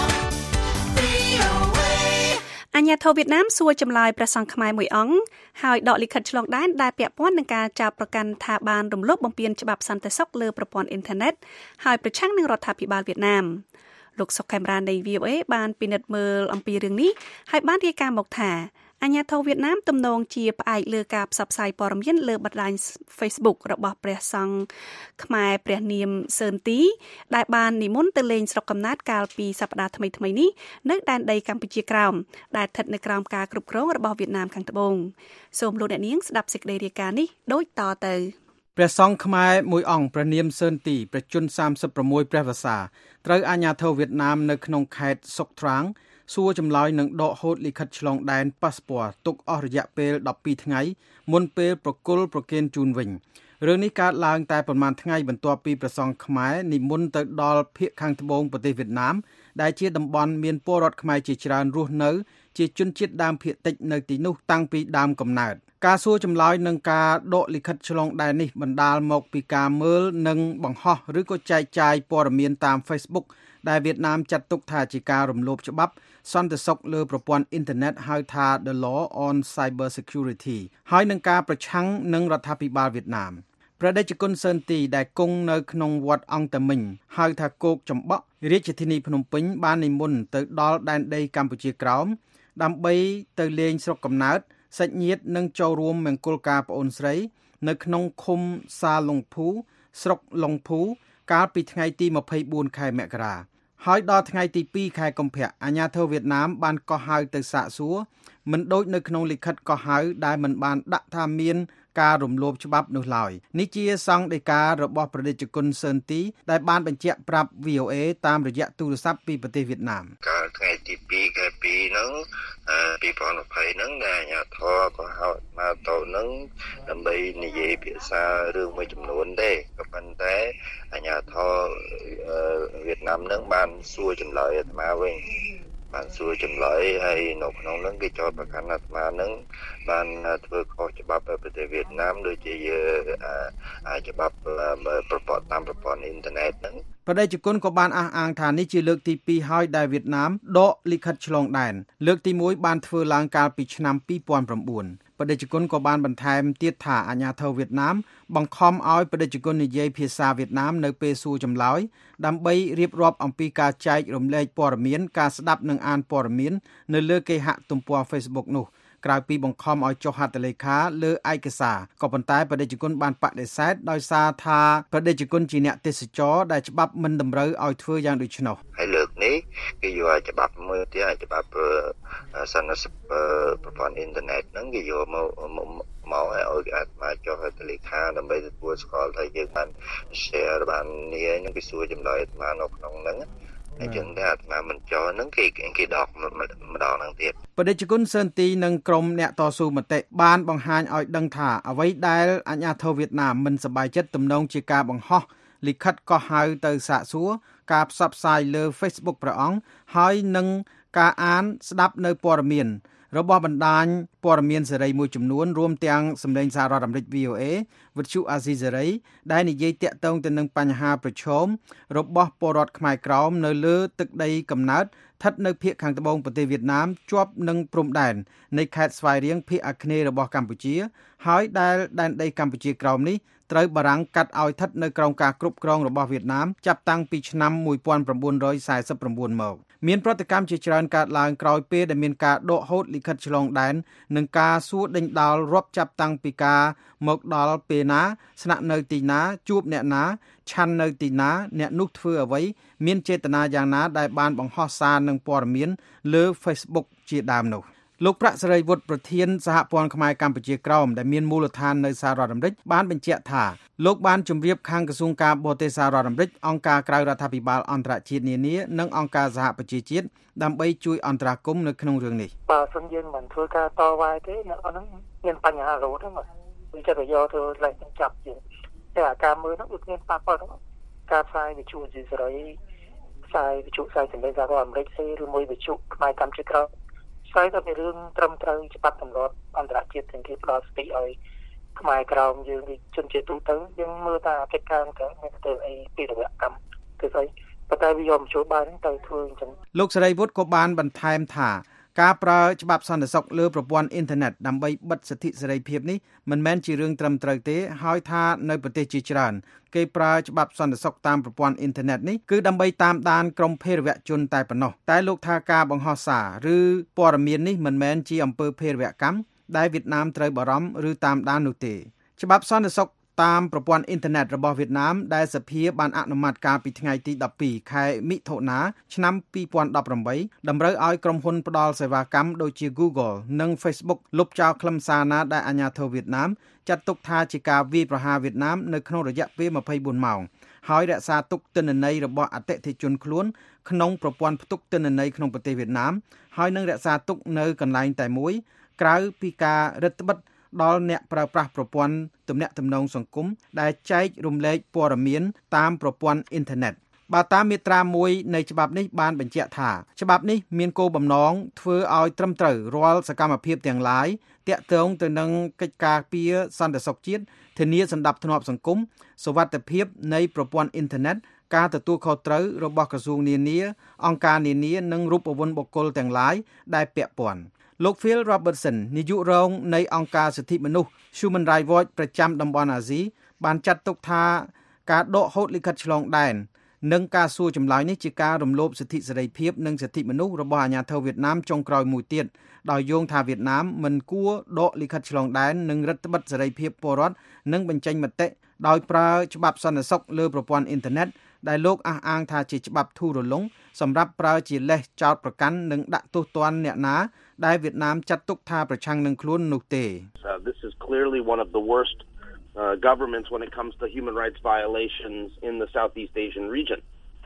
B: VOA.
C: អាញាធរវៀតណាមសួរចម្លើយព្រះសង្ឃខ្មែរមួយអង្គហើយដកលិខិតឆ្លងដែនដែលពាក់ព័ន្ធនឹងការចោទប្រកាន់ថាបានរំលោភបំពានច្បាប់សន្តិសុខលើប្រព័ន្ធអ៊ីនធឺណិតហើយប្រឆាំងនឹងរដ្ឋាភិបាលវៀតណាមលោកសុកខេមរានៃ VOA បានពិនិត្យមើលអំពីរឿងនេះហើយបានរាយការណ៍មកថាអាញាធរវៀតណាមទំនងជាផ្អែកលើការផ្សព្វផ្សាយព័ត៌មានលើបណ្ដាញ Facebook របស់ព្រះសង្ឃខ្មែរព្រះនាមសឿនទីដែលបាននិមន្តទៅលេងស្រុកកំណើតកាលពីសប្តាហ៍ថ្មីៗនេះនៅដែនដីកម្ពុជាក្រោមដែលស្ថិតនៅក្រោមការគ្រប់គ្រងរបស់វៀតណាមខាងត្បូងសូមលោកអ្នកនាងស្ដាប់សេចក្តីរាយការណ៍នេះដូចតទៅ
U: ព្រះសង្ឃខ្មែរមួយអង្គព្រះនាមសឿនទីប្រជជន36ព្រះវស្សាត្រូវអាជ្ញាធរវៀតណាមនៅក្នុងខេត្តសុកត្រាងសួរចម្លើយនឹងដកហូតលិខិតឆ្លងដែនប៉ាសពតទុកអស់រយៈពេល12ថ្ងៃមុនពេលប្រគល់ប្រគេនជូនវិញរឿងនេះកើតឡើងតែប្រមាណថ្ងៃបន្ទាប់ពីព្រះសង្ឃខ្មែរនិមន្តទៅដល់ភូមិខាងត្បូងប្រទេសវៀតណាមដែលជាតំបន់មានពលរដ្ឋខ្មែរជាច្រើនរស់នៅជាជនជាតិដើមភាគតិចនៅទីនោះតាំងពីដើមកំណើតការសួរចម្លើយនឹងការដកលិខិតឆ្លងដែននេះបណ្ដាលមកពីការមើលនិងបង្ហោះឬក៏ចែកចាយព័ត៌មានតាម Facebook ដែលវៀតណាមចាត់ទុកថាជាការរំលោភច្បាប់សន្តិសុខលើប្រព័ន្ធអ៊ីនធឺណិតហៅថា The Law on Cyber Security ហើយនឹងការប្រឆាំងនឹងរដ្ឋាភិបាលវៀតណាមព្រះតេជគុណសឺនទីដែលគង់នៅក្នុងវត្តអង្គតាមិញហៅថាគោកចំបក់រាជធានីភ្នំពេញបាននិមន្តទៅដល់ដែនដីកម្ពុជាក្រោមដើម្បីទៅលេងស្រុកកំណើតសាច់ញាតិនិងចូលរួមមង្គលការប្អូនស្រីនៅក្នុងឃុំសាឡុងភូស្រុកឡុងភូកាលពីថ្ងៃទី24ខែមករាហើយដល់ថ្ងៃទី2ខែកុម្ភៈអាជ្ញាធរវៀតណាមបានកោះហៅទៅសាកសួរមិនដូចនៅក្នុងលិខិតកោះហៅដែលមិនបានដាក់ថាមានការរំលោភច្បាប់នោះឡើយនេះជាសង្ឃដីការបស់ព្រះតេជគុណសឺនទីដែលបានបញ្ជាក់ប្រាប់ VOA តាមរយៈទូរស័ព្ទពីប្រទេសវៀតណាម
A: កាលថ្ងៃទី2ខែ2ហ្នឹង2020ហ្នឹងដែលអាជ្ញាធរក៏ហៅមកទៅហ្នឹងដើម្បីនិយាយភាសារឿងមួយចំនួនទេក៏ប៉ុន្តែអាជ្ញាធរវៀតណាមហ្នឹងបានសួរចម្លើយអាត្មាវិញបានសួរចម្លើយហើយនៅក្នុងហ្នឹងគេចោទប្រកាន់អាត្មាហ្នឹងបានធ្វើខុសច្បាប់ប្រទេសវៀតណាមដូចជាច្បាប់ប្រព័ន្ធតាមប្រព័ន្ធអ៊ីនធឺណិតហ្នឹង
U: ព្រះតេជគុណក៏បានអះអាងថានេះជាលើកទី2ហើយដែលវៀតណាមដកលិខិតឆ្លងដែនលើកទី1បានធ្វើឡើងកាលពីឆ្នាំ2009ព្រះតេជគុណក៏បានបន្ថែមទៀតថាអាជ្ញាធរវៀតណាមបង្ខំឲ្យព្រះតេជគុណនិយាយភាសាវៀតណាមនៅពេលសួរចម្លើយដើម្បីរៀបរាប់អំពីការចែករំលែកព័ត៌មានការស្ដាប់និងអានព័ត៌មាននៅលើគេហទំព័រ Facebook នោះក្រៅពីបង្ខំឲ្យចុះហត្ថលេខាលើឯកសារក៏ប៉ុន្តែព្រះតេជគុណបានបដិសេធដោយសារថាព្រះតេជគុណជាអ្នកទេសចរដែលច្បាប់មិនតម្រូវឲ្យធ្វើយ៉ាងដូច្នោះ
A: ហើយលើកនេះគេយកច្បាប់មួយទៀតច្បាប់សន្តិសុខប្រព័ន្ធអ៊ីនធឺណិតហ្នឹងគេយកមកឲ្យអាត្មាចុះហត្ថលេខាដើម្បីទទួលស្គាល់ថាយើងបាន share បាននេះហ្នឹងគេសួរចម្លើយអាត្មានៅក្នុងហ្នឹងអញ្ចឹងតែអាត្មាមិនចោលហ្នឹងគេដកម្ដងហ្នឹងទៀត
U: ព្រះតេជគុណសឺនទីនិងក្រុមអ្នកតស៊ូមតិបានបង្ហាញឲ្យដឹងថាអ្វីដែលអាជ្ញាធរវៀតណាមមិនសប្បាយចិត្តទំនងជាការបង្ហោះលិខិតកោះហៅទៅសាកសួរការផ្សព្វផ្សាយលើ Facebook ព្រះអង្គហើយនឹងការអានស្ដាប់នៅព័ត៌មានរបស់បណ្ដាញព័ត៌មានសេរីមួយចំនួនរួមទាំងសម្លេងសហរដ្ឋអាមេរិក VOA វិទ្យុអាស៊ីសេរីដែលនិយាយតាក់ទងទៅនឹងបញ្ហាប្រឈមរបស់ពលរដ្ឋខ្មែរក្រោមនៅលើទឹកដីកំណើតស្ថិតនៅភាគខាងត្បូងប្រទេសវៀតណាមជាប់នឹងព្រំដែននៃខេត្តស្វាយរៀងភាគអាគ្នេយ៍របស់កម្ពុជាហើយដែលដែនដីកម្ពុជាក្រោមនេះត្រូវបារាំងកាត់ឲ្យស្ថិតនៅក្រោមការគ្រប់គ្រងរបស់វៀតណាមចាប់តាំងពីឆ្នាំ1949មកមានប្រតិកម្មជាច្រើនកើតឡើងក្រោយពេលដែលមានការដកហូតលិខិតឆ្លងដែននិងការសួរដេញដោលរាប់ចាប់តាំងពីការមកដល់ពេលណាស្នាក់នៅទីណាជួបអ្នកណាឆាន់នៅទីណាអ្នកនោះធ្វើអ្វីមានចេតនាយ៉ាងណាដែលបានបង្ហោះសារនិងព័ត៌មានលើ Facebook ជាដើមនោះលោកប្រាក់សេរីវុឌ្ឍប្រធានសហព័ន្ធខ្មែរកម្ពុជាក្រោមដែលមានមូលដ្ឋាននៅសហរដ្ឋអាមេរិកបានបញ្ជាក់ថាលោកបានជម្រាបខាងក្រសួងការបរទេសសហរដ្ឋអាមេរិកអង្គការក្រៅរដ្ឋាភិបាលអន្តរជាតិនានានិងអង្គការសហប្រជាជាតិដើម្បីជួយអន្តរាគមន៍នៅក្នុងរឿងនេះ
V: បើសិនយើងមិនធ្វើការតវ៉ាទេអ្នកអត់ហ្នឹងមានបញ្ហារហូតហ្នឹងវាចិត្តយកធ្វើឡើងចាប់យើងតែអាការមើលហ្នឹងវាមានប៉ះពាល់ហ្នឹងការផ្សាយវិទ្យុអាស៊ីសេរីផ្សាយវិទ្យុផ្សាយសម្លេងសហរដ្ឋអាមេរិកទេឬមួយវិទ្យុខ្មែរកម្ពុជាក្រោមផ្សាយទៅពីរឿងត្រឹមត្រូវច្បាប់ទម្លាប់អន្តរជាតិទាំងគេផ្ដល់ស្ទីឲ្យខ្មែរក្រោមយើងជនជាតិទូទៅយើងមើលថាកិច្ចការហ្នឹងមានទៅអីពីរយៈកម្មគឺស្អីប៉ុន្តែវាយកមកចូលបានទៅធ្វើអញ្ចឹង
U: លោកសេរីវុឌ្ឍក៏បានបន្ថែមថាការប្រើច្បាប់សន្តិសុខលើប្រព័ន្ធអ៊ីនធឺណិតដើម្បីបិទសិទ្ធិសេរីភាពនេះមិនមែនជារឿងត្រឹមត្រូវទេហើយថានៅប្រទេសជាច្រើនគេប្រើច្បាប់សន្តិសុខតាមប្រព័ន្ធអ៊ីនធឺណិតនេះគឺដើម្បីតាមដានក្រុមភេរវជនតែប៉ុណ្ណោះតែលោកថាការបង្ហោះសារឬព័ត៌មាននេះមិនមែនជាអំពើភេរវកម្មដែលវៀតណាមត្រូវបារម្ភឬតាមដាននោះទេច្បាប់សន្តិសុខតាមប្រព័ន្ធអ៊ីនធឺណិតរបស់វៀតណាមដែលសភាបានអនុម័តកាលពីថ្ងៃទី12ខែមិថុនាឆ្នាំ2018តម្រូវឲ្យក្រុមហ៊ុនផ្ដល់សេវាកម្មដូចជា Google និង Facebook លុបចោលខ្លឹមសារណាដែលអាជ្ញាធរវៀតណាមចាត់ទុកថាជាការវាយប្រហារវៀតណាមនៅក្នុងរយៈពេល24ម៉ោងហើយរក្សាទុកទិន្នន័យរបស់អតិថិជនខ្លួនក្នុងប្រព័ន្ធផ្ទុកទិន្នន័យក្នុងប្រទេសវៀតណាមហើយនឹងរក្សាទុកនៅកន្លែងតែមួយក្រៅពីការរឹតបន្តឹងដល់អ្នកប្រើប្រាស់ប្រព័ន្ធទំនាក់ទំនងសង្គមដែលចែករំលែកព័ត៌មានតាមប្រព័ន្ធអ៊ីនធឺណិតបើតាមមាត្រា1នៃច្បាប់នេះបានបញ្ជាក់ថាច្បាប់នេះមានគោលបំណងធ្វើឲ្យត្រឹមត្រូវរាល់សកម្មភាពទាំងឡាយទាក់ទងទៅនឹងកិច្ចការពារសន្តិសុខជាតិធានាសណ្ដាប់ធ្នាប់សង្គមសុវត្ថិភាពនៃប្រព័ន្ធអ៊ីនធឺណិតការទទួលខុសត្រូវរបស់ក្រសួងនានាអង្គការនានានិងរូបវន្តបុគ្គលទាំងឡាយដែលពាក់ព័ន្ធលោក Phil Robertson នាយករងនៃអង្គការសិទ្ធិមនុស្ស Human Rights Watch ប្រចាំតំបន់អាស៊ីបានចាត់ទុកថាការដកហូតលិខិតឆ្លងដែននិងការសួរចម្លើយនេះជាការរំលោភសិទ្ធិសេរីភាពនិងសិទ្ធិមនុស្សរបស់អាជ្ញាធរវៀតណាមចុងក្រោយមួយទៀតដោយយោងថាវៀតណាមមិនគួរដកលិខិតឆ្លងដែននិងរដ្ឋបិទសេរីភាពពលរដ្ឋនិងបញ្ចេញមតិដោយប្រើច្បាប់សន្តិសុខលើប្រព័ន្ធអ៊ីនធឺណិតដែលលោកអះអាងថាជាច្បាប់ធូររលុងសម្រាប់ប្រើជាលេសចោទប្រកាន់និងដាក់ទោសទណ្ឌអ្នកណាដែលវៀតណាមចាត់ទុកថាប្រឆាំងនឹងខ្លួននោះទេ
F: This is clearly one of the worst governments when it comes to human rights violations in the Southeast Asian region.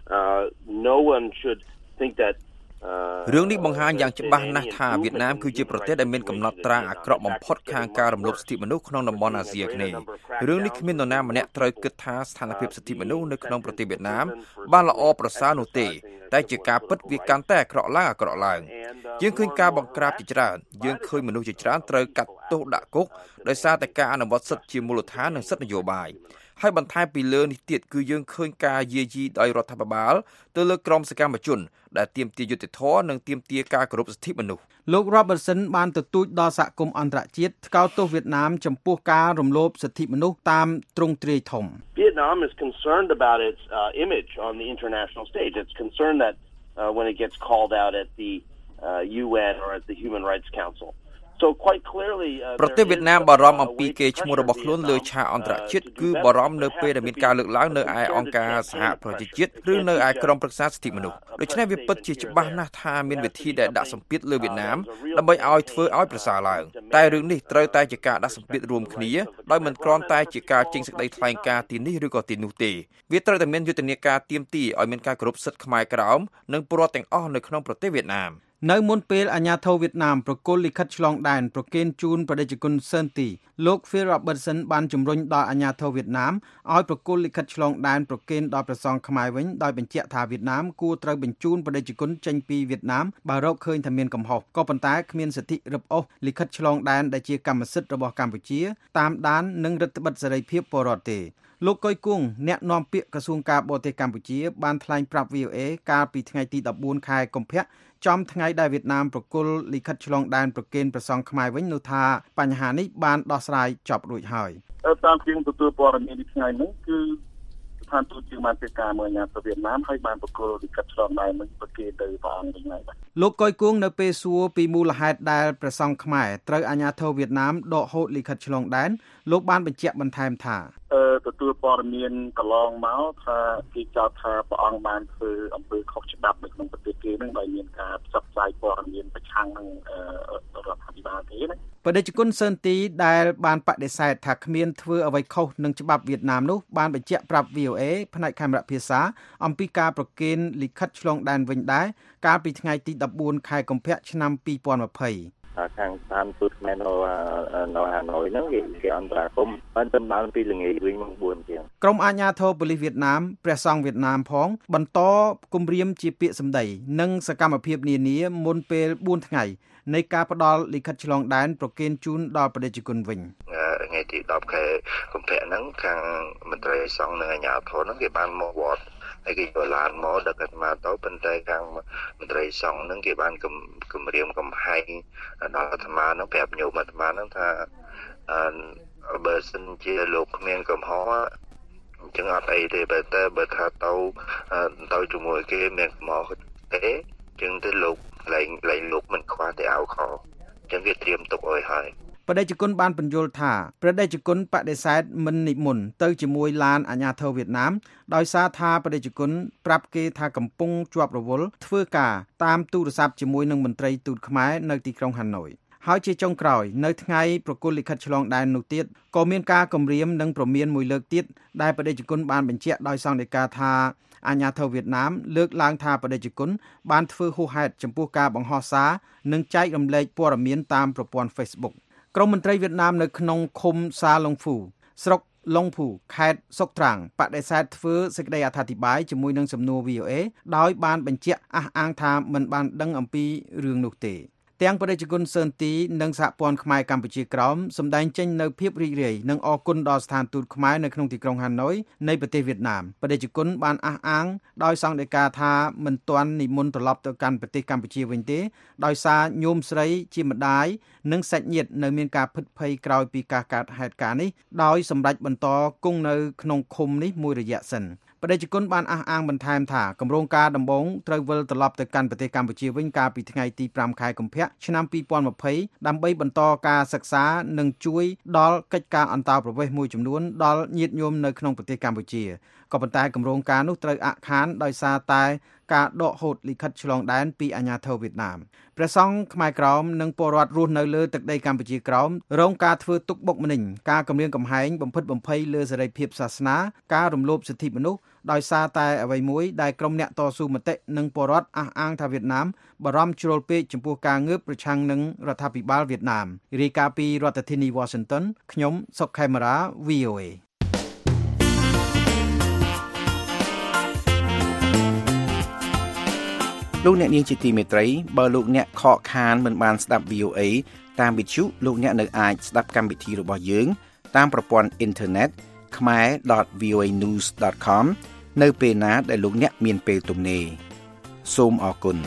F: No one should think that
P: រឿងនេះបង្ហាញយ៉ាងច្បាស់ណាស់ថាវៀតណាមគឺជាប្រទេសដែលមានកំណត់ត្រាអាក្រក់បំផុតខាងការរំលោភសិទ្ធិមនុស្សក្នុងតំបន់អាស៊ីអាគ្នេយ៍រឿងនេះគ្មាននរណាម្នាក់ត្រូវគិតថាស្ថានភាពសិទ្ធិមនុស្សនៅក្នុងប្រទេសវៀតណាមបានល្អប្រសើរនោះទេតែជាការពិតវាកាន់តែអាក្រក់ឡើងយើងឃើញការបង្ក្រាបជាច្រើនយើងឃើញមនុស្សជាច្រើនត្រូវកាត់ទោសដាក់គុកដោយសារតែការអនុវត្តសិទ្ធិជាមូលដ្ឋាននិងសិទ្ធិនយោបាយហើយបន្ថែមពីលើនេះទៀតគឺយើងឃើញការយាយីដោយរដ្ឋាភិបាលទៅលើក្រុមសកម្មជនដែលទាមទារយុត្តិធម៌និងទាមទារការគោរពសិទ្ធិមនុស្ស
U: លោក Robertson បានទទូចដល់សហគមន៍អន្តរជាតិថ្កោលទោសវៀតណាមចំពោះការរំលោភសិទ្ធិមនុស្សតាមទ្រង់ទ្រាយធំ
F: Vietnam is concerned about its image on the international stage. It's concerned that when it gets called out at the UN or at the Human Rights Council. So quite clearly
P: ប្រទេសវៀតណាមបារម្ភអំពីកេរ្តិ៍ឈ្មោះរបស់ខ្លួនលើឆាកអន្តរជាតិគឺបារម្ភនៅពេលដែលមានការលើកឡើងនៅឯអង្គការសហប្រជាជាតិឬនៅឯក្រុមប្រឹក្សាសិទ្ធិមនុស្សដូច្នេះវាពិតជាច្បាស់ណាស់ថាមានវិធីដែលដាក់សម្ពាធលើវៀតណាមដើម្បីឲ្យធ្វើឲ្យប្រសើរឡើងតែរឿងនេះត្រូវតែជាការដាក់សម្ពាធរួមគ្នាដោយមិនគ្រាន់តែជាការចេញសេចក្តីថ្លែងការណ៍ទីនេះឬក៏ទីនោះទេវាត្រូវតែមានយុទ្ធនាការទាមទារឲ្យមានការគោរពសិទ្ធិខ្មែរក្រោមនិងពលរដ្ឋទាំងអស់នៅក្នុងប្រទេសវៀតណាម
U: នៅមុនពេលអាញាធរវៀតណាមប្រគល់លិខិតឆ្លងដែនប្រគេនជូនប្រតិជន ស៊ើនទីលោក Phil Robertson បានជំរុញដល់អាញាធរវៀតណាមឲ្យប្រគល់លិខិតឆ្លងដែនប្រគេនដល់ព្រះសង្ឃខ្មែរវិញដោយបញ្ជាក់ថាវៀតណាមគួរត្រូវបញ្ជូនប្រតិជនចេញពីវៀតណាមបើរកឃើញថាមានកំហុសក៏ប៉ុន្តែគ្មានសិទ្ធិរឹបអូសលិខិតឆ្លងដែនដែលជាកម្មសិទ្ធិរបស់កម្ពុជាតាមដាននិងរដ្ឋបិទសេរីភាពពលរដ្ឋទេលោកកុយគង់អ្នកនាំពាក្យក្រសួងការបរទេសកម្ពុជាបានថ្លែងប្រាប់ VOA កាលពីថ្ងៃទី14ខែកុម្ភៈចំថ្ងៃដែលវៀតណាមប្រគល់លិខិតឆ្លងដែនប្រគេនព្រះសង្ឃខ្មែរវិញនោះថាបញ្ហានេះបានដោះស្រាយចប់រួចហើយ
V: តាមជាងទទួលព័ត៌មាននេះថ្ងៃនេះគឺស្ថានទូតជាបានធ្វើការមួយអាញាធរវៀតណាមហើយបានប្រគល់លិខិតឆ្លងដែននឹងប្រគេនទៅព្រះអង្គវិញហើយបាទ
U: លោកកុយគង់នៅពេលសួរពីមូលហេតុដែលព្រះសង្ឃខ្មែរត្រូវអាញាធរវៀតណាមដកហូតលិខិតឆ្លងដែនលោកបានបញ្ជាក់បន្ថែមថា
V: ទទួលព័ត៌មានកន្លងមកថាគេចោទថាព្រះអង្គបានធ្វើអំពើខុសច្បាប់នៅក្នុងប្រទេសគេនឹងដោយមានការផ្សព្វផ្សាយព័ត៌មានប្រឆាំងនឹងរដ្ឋាភិបាលទេណា
U: បដិជនស៊ើនទីដែលបានបដិសេធថាគ្មានធ្វើអ្វីខុសនឹងច្បាប់វៀតណាមនោះបានបញ្ជាក់ប្រាប់ VOA ផ្នែកខេមរៈភាសាអំពីការប្រគេនលិខិតឆ្លងដែនវិញដែរកាលពីថ្ងៃទី14ខែកុម្ភៈឆ្នាំ2020
A: ខាងស្ថានទូតខ្មែរនៅហាណូយហ្នឹងគេអន្តរាគមន៍បានទៅដល់ពីល្ងាចវិញមក4ជាង
U: ក្រុមអាជ្ញាធរប៉ូលីសវៀតណាមព្រះសង្ឃវៀតណាមផងបន្តគម្រាមជាពាក្យសម្ដីនិងសកម្មភាពនានាមុនពេល4ថ្ងៃនៃការផ្ដល់លិខិតឆ្លងដែនប្រគេនជូនដល់ប្រជាជនវិញ
A: ថ្ងៃទី10ខែកុម្ភៈហ្នឹងខាងមន្ត្រីសង្ឃនិងអាជ្ញាធរហ្នឹងគេបានមកវត្តហើយគេក៏ឡានមកដឹកអាត្មាទៅប៉ុន្តែខាងមន្ត្រីសង្ឃហ្នឹងគេបានគម្រាមកំហែងដល់អាត្មាហ្នឹងប្រាប់ញោមអាត្មាហ្នឹងថាបើសិនជាលោកគ្មានកំហុសអញ្ចឹងអត់អីទេបើថាទៅជាមួយគេមានកំហុសទេអញ្ចឹងទៅលោកលែងលោកមិនខ្វះតែឲ្យខអញ្ចឹងគេត្រៀមទុកអុយហើយ
U: បដិជនបានបញ្យល់ថាបដិជនបដិសេធមិននិមន្តទៅជាមួយឡានអាជ្ញាធរវៀតណាមដោយសារថាបដិជនប្រាប់គេថាកំពុងជាប់រវល់ធ្វើការតាមទូរស័ព្ទជាមួយនឹងមន្ត្រីទូតខ្មែរនៅទីក្រុងហាណូយហើយជាចុងក្រោយនៅថ្ងៃប្រគល់លិខិតឆ្លងដែននោះទៀតក៏មានការគំរាមនិងព្រមានមួយលើកទៀតដែលបដិជនបានបញ្ជាក់ដោយសង្ឃដីកាថាអាជ្ញាធរវៀតណាមលើកឡើងថាបដិជនបានធ្វើហួសហេតុចំពោះការបង្ហោះសារនិងចែករំលែកព័ត៌មានតាមប្រព័ន្ធ Facebook ក្រុមមន្ត្រីវៀតណាមនៅក្នុងឃុំសាឡុងហ្វូស្រុកឡុងភូខេត្តសុកត្រាំងបដិសេធធ្វើសេចក្តីអត្ថាធិប្បាយជាមួយនឹងសំណួរ VOA ដោយបានបញ្ជាក់អះអាងថាមិនបានដឹងអំពីរឿងនោះទេទាំងបដិជគុណសឿនទីនិងសហព័ន្ធខ្មែរកម្ពុជាក្រោមសម្ដែងចេញនៅភាពរីករាយនិងអរគុណដល់ស្ថានទូតខ្មែរនៅក្នុងទីក្រុងហាណូយនៃប្រទេសវៀតណាមបដិជគុណបានអះអាងដោយសង្កេតការថាមិនទាន់និមន្តត្រឡប់ទៅកាន់ប្រទេសកម្ពុជាវិញទេដោយសារញោមស្រីជាម្ដាយនិងសាច់ញាតិនៅមានការភិតភ័យក្រោយពីការកើតហេតុការណ៍នេះដោយសម្រេចបន្តគង់នៅក្នុងឃុំនេះមួយរយៈសិនបដិជគុណបានអះអាងបន្ថែមថាគម្រោងការដំបូងត្រូវវិលត្រឡប់ទៅកាន់ប្រទេសកម្ពុជាវិញកាលពីថ្ងៃទី5ខែកុម្ភៈឆ្នាំ2020ដើម្បីបន្តការសិក្សានិងជួយដល់កិច្ចការអន្តោប្រវេសន៍មួយចំនួនដល់ញាតិញោមនៅក្នុងប្រទេសកម្ពុជាក៏ប៉ុន្តែគម្រោងការនោះត្រូវអាក់ខានដោយសារតែការដកហូតលិខិតឆ្លងដែនពីអាជ្ញាធរវៀតណាមព្រះសង្ឃខ្មែរក្រមនិងពលរដ្ឋរស់នៅលើទឹកដីកម្ពុជាក្រមរងការធ្វើទុកបុកម្នេញការគំរាមកំហែងបំផិតបំភ័យលើសេរីភាពសាសនាការរំលោភសិទ្ធិមនុស្សដោយសារតែអ្វីមួយដែលក្រុមអ្នកតស៊ូមតិនិងពលរដ្ឋអះអាងថាវៀតណាមបារម្ភជ្រុលពេកចំពោះការងើបប្រឆាំងនឹងរដ្ឋាភិបាលវៀតណាមរាយការណ៍ពីរដ្ឋធានី Washington ខ្ញុំសុកខេមរា VOA
H: លោកអ្នកនាងជាទីមេត្រីបើលោកអ្នកខកខានមិនបានស្ដាប់ VOA តាមវិទ្យុលោកអ្នកនៅអាចស្ដាប់កម្មវិធីរបស់យើងតាមប្រព័ន្ធអ៊ីនធឺណិត khmer.voanews.com នៅពេលណាដែលលោកអ្នកមានពេលទំនេរសូមអរគុណ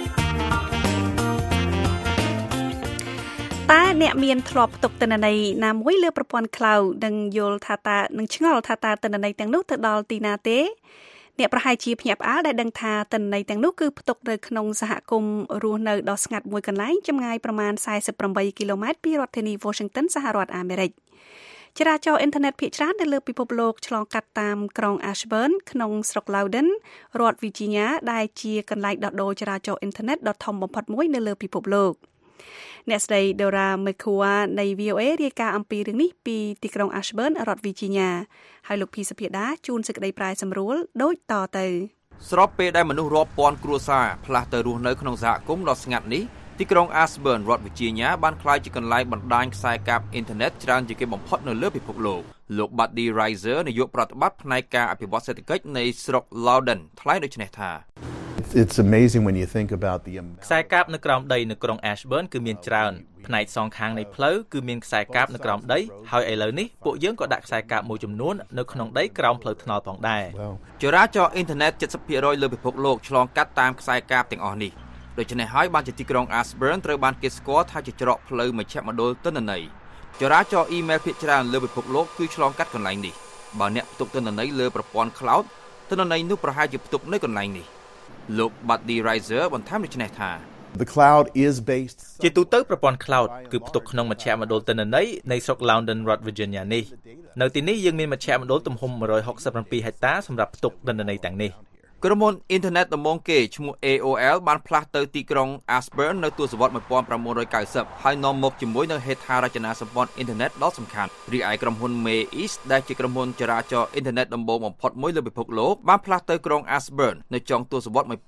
C: តើអ្នកមានធ្លាប់ផ្ទុកទិន្នន័យណាមួយលើប្រព័ន្ធ Cloud និងយល់ថាតើនឹងឆ្ងល់ថាតើទិន្នន័យទាំងនោះទៅដល់ទីណាទេអ្នកប្រហែលជាភ្ញាក់ផ្អើលដែលដឹងថាទិន្នន័យទាំងនោះគឺផ្ទុកនៅក្នុងសហគមន៍រស់នៅដ៏ស្ងាត់មួយកន្លែងចម្ងាយប្រមាណ48គីឡូម៉ែត្រពីរដ្ឋធានី Washington សហរដ្ឋអាមេរិកចរាចរណ៍អ៊ីនធឺណិតភាគច្រើននៅលើពិភពលោកឆ្លងកាត់តាមក្រុង Ashburn ក្នុងស្រុក Loudoun រដ្ឋ Virginia ដែលជាកន្លែងដោះដូរចរាចរណ៍អ៊ីនធឺណិតដ៏ធំបំផុតមួយនៅលើពិភពលោកអ្នកស្រី Dora Mekua នៃ VOA រាយការណ៍អំពីរឿងនេះពីទីក្រុង Ashburn រដ្ឋ Virginia ហើយលោកភីសភាដាជួនសេចក្តីប្រាយសម្រួលដូចតទៅ
P: ស្របពេលដែលមនុស្សរាប់ពាន់គ្រួសារផ្លាស់ទៅរស់នៅក្នុងសហគមន៍ដ៏ស្ងាត់នេះទីក្រុង Ashburn រដ្ឋ Virginia បានក្លាយជាកន្លែងបណ្ដាញខ្សែកាបអ៊ីនធឺណិតច្រើនជាងគេបំផុតនៅលើពិភពលោកលោក Buddy Riser នាយកប្រតិបត្តិផ្នែកការអភិវឌ្ឍសេដ្ឋកិច្ចនៃស្រុក Loudoun ថ្លែងដូចនេះថា
I: It's amazing when you think about the
E: ខ្សែកាបនៅក្រោមដីនៅក្រុង Ashburn គឺមានច្រើនផ្នែកសងខាងនៃផ្លូវគឺមានខ្សែកាបនៅក្រោមដីហើយឥឡូវនេះពួកយើងក៏ដាក់ខ្សែកាបមួយចំនួននៅក្នុងដីក្រោមផ្លូវថ្នល់ផងដែរ
P: ចរាចរណ៍អ៊ីនធឺណិត 70% លើពិភពលោកឆ្លងកាត់តាមខ្សែកាបទាំងអស់នេះដូច្នេះហើយបានជាទីក្រុង Ashburn ត្រូវបានគេស្គាល់ថាជាច្រកផ្លូវមជ្ឈមណ្ឌលទិន្នន័យចរាចរណ៍អ៊ីមែលភាគច្រើនលើពិភពលោកគឺឆ្លងកាត់កន្លែងនេះបើអ្នកផ្ទុកទិន្នន័យលើប្រព័ន្ធ Cloud ទិន្នន័យនោះប្រហែលជាផ្ទុកនៅកន្លែងនេះលោក Buddy Riser បន្ថែមដូចនេះថា
I: The cloud is based
E: ជាទូទៅប្រព័ន្ធ Cloud គឺផ្ទុកក្នុងមជ្ឈមណ្ឌលទិន្នន័យនៃស្រុក Loudoun រដ្ឋ Virginia នេះនៅទីនេះយើងមានមជ្ឈមណ្ឌលទំហំ167ហិកតាសម្រាប់ផ្ទុកទិន្នន័យទាំងនេះ
P: ក្រុមហ៊ុនអ៊ីនធឺណិតដំបូងគេឈ្មោះ AOL បានផ្លាស់ទៅទីក្រុង Ashburn នៅទសវត្សរ៍1990ហើយនាំមកជាមួយនឹងហេដ្ឋារចនាសម្ព័ន្ធអ៊ីនធឺណិតដ៏សំខាន់រីឯក្រុមហ៊ុន May East ដែលជាក្រុមហ៊ុនចរាចរណ៍អ៊ីនធឺណិតដំបូងបំផុតមួយលើពិភពលោកបានផ្លាស់ទៅក្រុង Ashburn នៅចុងទសវត្សរ៍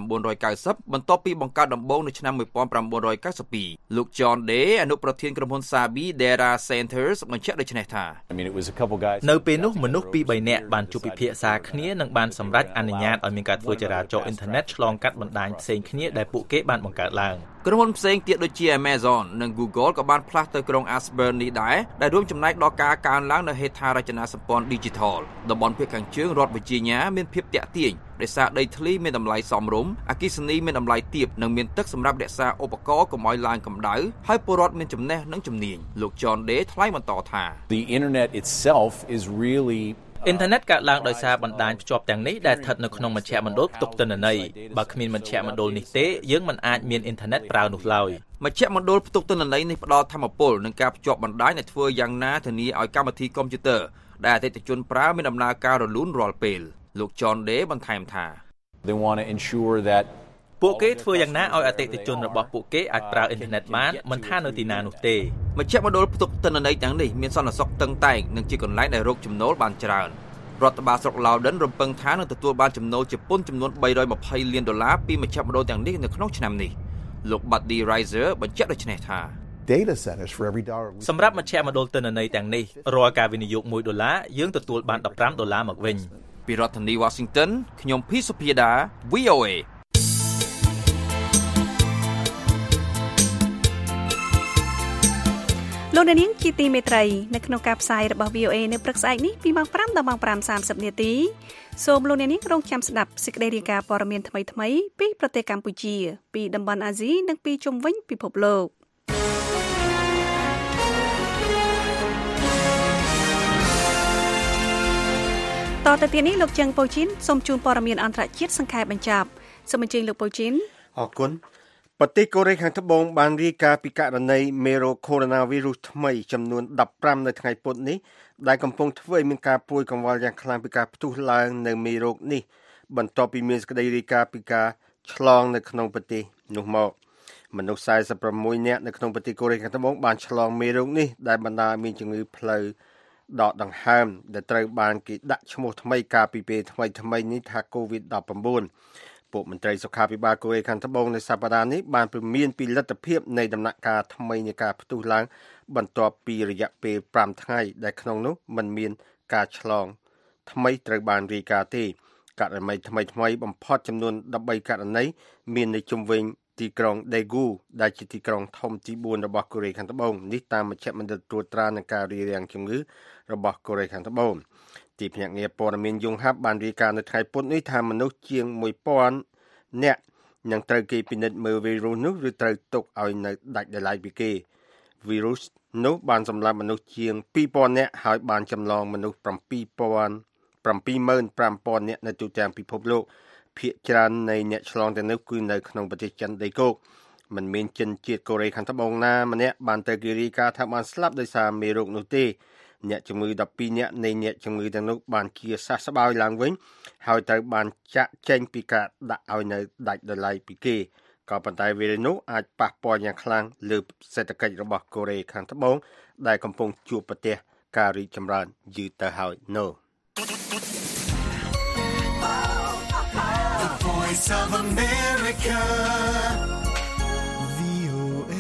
P: 1990បន្ទាប់ពីបង្កើតដំបូងនៅឆ្នាំ1992លោក John Day អនុប្រធានក្រុមហ៊ុន Sabi Data Centers បញ្ជាក់ដូចនេះថា
E: នៅពេលនោះមនុស្ស 2-3 នាក់បានជួបពិភាក្សាគ្នានិងបានសម្រេចអនុញ្ញាតឲ្យមានការធ្វើចរាចរណ៍អ៊ីនធឺណិតឆ្លងកាត់បណ្ដាញផ្សេងគ្នាដែលពួកគេបានបង្កើតឡើង
P: ក្រុមហ៊ុនផ្សេងទៀតដូចជា Amazon និង Google ក៏បានផ្លាស់ទៅក្រុង Ashburn នេះដែរដែលរួមចំណែកដល់ការកើនឡើងនូវហេដ្ឋារចនាសម្ព័ន្ធ Digital តំបន់ភាគខាងជើងរដ្ឋ Virginia មានភាពទាក់ទាញដោយសារដីធ្លីមានតម្លៃសមរម្យអគ្គិសនីមានតម្លៃទាបនិងមានទឹកសម្រាប់រក្សាឧបករណ៍កុំឲ្យឡើងកម្ដៅហើយពលរដ្ឋមានចំណេះនិងជំនាញលោក John Day ថ្លែងបន្តថា
W: The internet itself is really
E: អ៊ីនធឺណិតកើតឡើងដោយសារបណ្ដាញភ្ជាប់ទាំងនេះដែលស្ថិតនៅក្នុងមជ្ឈមណ្ឌលផ្ទុកទិន្នន័យបើគ្មានមជ្ឈមណ្ឌលនេះទេយើងមិនអាចមានអ៊ីនធឺណិតប្រើនោះឡើយ
P: មជ្ឈមណ្ឌលផ្ទុកទិន្នន័យនេះផ្ដល់ថាមពលនិងការភ្ជាប់បណ្ដាញដែលធ្វើយ៉ាងណាធានាឲ្យកម្មវិធីកុំព្យូទ័រដែលអតិថិជនប្រើមានដំណើរការរលូនរាល់ពេលលោក John Day បន្ថែមថា
W: They want to ensure that
E: ពួកគេធ្វើយ៉ាងណាឲ្យអតិថិជនរបស់ពួកគេអាចប្រើអ៊ីនធឺណិតបានមិនថានៅទីណានោះទេ
P: មជ្ឈមណ្ឌលផ្ទុកទិន្នន័យទាំងនេះមានសន្តិសុខតឹងតែងនិងជាកន្លែងដែលរកចំណូលបានច្រើនរដ្ឋបាលស្រុក Loudoun រំពឹងថានឹងទទួលបានចំណូលជប៉ុនចំនួន$320លានពីមជ្ឈមណ្ឌលទាំងនេះនៅក្នុងឆ្នាំនេះលោក Buddy Riser បញ្ជាក់ដូចនេះថា
I: data centers for every dollar.
E: សម្រាប់មជ្ឈមណ្ឌលទិន្នន័យទាំងនេះរាល់ការវិនិយោគ$1យើងទទួលបាន$15មកវិញ
P: ពីរដ្ឋធានី Washington ខ្ញុំភីសុភាដា VOA
C: លោកនាងជាទីមេត្រីនៅក្នុងការផ្សាយរបស់ VOA នៅព្រឹកស្អែកនេះពីម៉ោង5ដល់ម៉ោង5:30នាទីសូមលោកនាងរងចាំស្ដាប់សេចក្តីរាយការណ៍ព័ត៌មានថ្មីៗពីប្រទេសកម្ពុជាពីតំបន់អាស៊ីនិងពីជុំវិញពិភពលោកតទៅទៀតនេះលោកជឹងប៉ូជីនសូមជូនព័ត៌មានអន្តរជាតិសង្ខេបបញ្ចប់សូមអញ្ជើញលោកប៉ូជីន
D: អរគុណប្រទេសកូរ៉េខាងត្បូងបានរាយការណ៍ពីករណីមេរោគ Coronavirus ថ្មីចំនួន15នៅថ្ងៃពុធនេះដែលកំពុងធ្វើឲ្យមានការពួយកង្វល់យ៉ាងខ្លាំងពីការផ្ទុះឡើងនៅមេរោគនេះបន្ទាប់ពីមានសេចក្តីរាយការណ៍ពីការឆ្លងនៅក្នុងប្រទេសនោះមកមនុស្ស46នាក់នៅក្នុងប្រទេសកូរ៉េខាងត្បូងបានឆ្លងមេរោគនេះដែលបណ្ដាលឲ្យមានជំងឺផ្លូវដកដង្ហើមដែលត្រូវបានគេដាក់ឈ្មោះថ្មីកាលពីពេលថ្មីនេះថា COVID-19 ពួកមន្ត្រីសុខាភិបាលកូរ៉េខាងត្បូងនៅសប្តាហ៍នេះបានព្រមានពីលទ្ធភាពនៃដំណាក់កាលថ្មីនៃការផ្ទុះឡើងបន្ទាប់ពីរយៈពេល5ថ្ងៃដែលក្នុងនោះមិនមានការឆ្លងថ្មីត្រូវបានរាយការណ៍ទេករណីថ្មីបំផុតចំនួន13ករណីមាននៅជុំវិញទីក្រុង Daegu ដែលជាទីក្រុងធំទី4របស់កូរ៉េខាងត្បូងនេះតាមមជ្ឈមណ្ឌលត្រួតត្រានឹងការរារាំងជំងឺរបស់កូរ៉េខាងត្បូងទីភ្នាក់ងារព័ត៌មានយងហាប់បានរាយការណ៍នៅថ្ងៃពុធនេះថាមនុស្សជាង 1000 អ្នកនឹងត្រូវគេពិនិត្យមើលវីរុសនោះឬត្រូវទុកឲ្យនៅដាច់ដោយឡែកពីគេវីរុសនោះបានសម្លាប់មនុស្សជាង 2000 អ្នកហើយបានចម្លងមនុស្ស 75000 អ្នកនៅទូទាំងពិភពលោកភាគច្រើននៃអ្នកឆ្លងទាំងនោះគឺនៅក្នុងប្រទេសចិនដីគោកមិនមានជនជាតិកូរ៉េខាងត្បូងណាម្នាក់បានទៅគេរាយការណ៍ថាបានស្លាប់ដោយសារមេរោគនោះទេអ្នកជំងឺ12នាក់នៃអ្នកជំងឺទាំងនោះបានជាសះស្បើយឡើងវិញហើយត្រូវបានចាក់ចេញពីការដាក់ឲ្យនៅដាច់ដោយឡែកពីគេក៏ប៉ុន្តែវីរុសនោះអាចប៉ះពាល់យ៉ាងខ្លាំងលើសេដ្ឋកិច្ចរបស់កូរ៉េខាងត្បូងដែលកំពុងជួបប្រទះការរីកចម្រើនយឺតទៅហើយនោះ
B: Voice of America VOA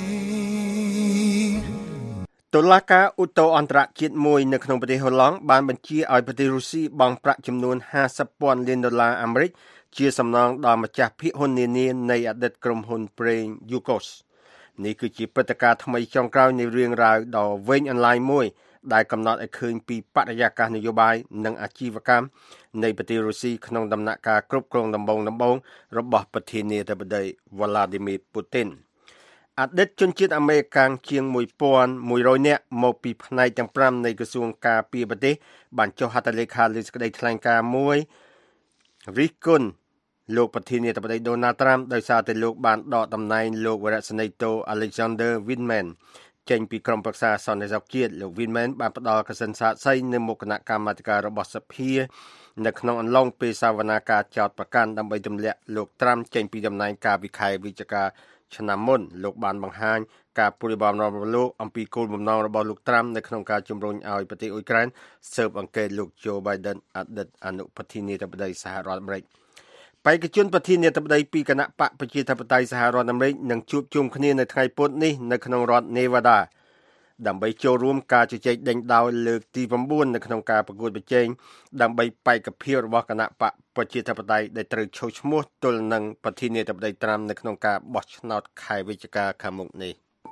D: តុលាការឧទ្ធរអន្តរជាតិមួយនៅក្នុងប្រទេសហូឡង់បានបញ្ជាឲ្យប្រទេសរុស្ស៊ីបង់ប្រាក់ចំនួន$50,000 លានអាមេរិកជាសំណងដល់ម្ចាស់ភាគហ៊ុននានានៃអតីតក្រុមហ៊ុនប្រេង Yukos នេះគឺជាព្រឹត្តិការណ៍ថ្មីចុងក្រោយនៃរឿងរ៉ាវដ៏វែងអន្លាយមួយដែលកំណត់ឲ្យឃើញពីបរិយាកាសនយោបាយនិងអាជីវកម្មនៃប្រទេសរុស្ស៊ីក្នុងដំណាក់កាលគ្រប់គ្រងដំបូងរបស់ប្រធានាធិបតី Vladimir Putin អតីតជនជាតិអាមេរិកជាង 1100 នាក់មកពីផ្នែកទាំង5នៃក្រសួងការពារប្រទេសបានចុះហត្ថលេខាលើសេចក្តីថ្លែងការណ៍មួយរិះគន់លោកប្រធានាធិបតី Donald Trump ដោយសារតែលោកបានដកតំណែងលោកវរៈសេនីតូ Alexander Vindman ចេញពីក្រុមប្រឹក្សាសន្តិសុខជាតិលោក Vindman បានផ្ដល់កសិនសាកសីនៅមុខគណៈកម្មាធិការរបស់សភានៅក្នុងអំឡុងពេលសវនាការចោទប្រកាន់ដើម្បីទម្លាក់លោក Trump ចេញពីតំណែងកាលពីខែវិច្ឆិកាឆ្នាំមុនលោកបានបង្ហាញការព្រួយបារម្ភរបស់លោកអំពីគោលបំណងរបស់លោក Trump នៅក្នុងការជំរុញឲ្យប្រទេសអ៊ុយក្រែនស៊ើបអង្កេតលោក Joe Biden អតីតអនុប្រធានាធិបតីសហរដ្ឋអាមេរិកបេក្ខជនប្រធានាធិបតីពីគណៈបកប្រជាធិបតេយ្យសហរដ្ឋអាមេរិកនឹងជួបជុំគ្នានៅថ្ងៃពុធនេះនៅក្នុងរដ្ឋ Nevada ដើម្បីចូលរួមការជជែកដេញដោលលើកទី9នៅក្នុងការប្រកួតប្រជែងដើម្បីបេក្ខភាពរបស់គណៈបកប្រជាធិបតេយ្យដែលត្រូវឈរឈ្មោះទល់នឹងប្រធានាធិបតីត្រាំនៅក្នុងការបោះឆ្នោតខែវិច្ឆិកាខាងមុខនេះ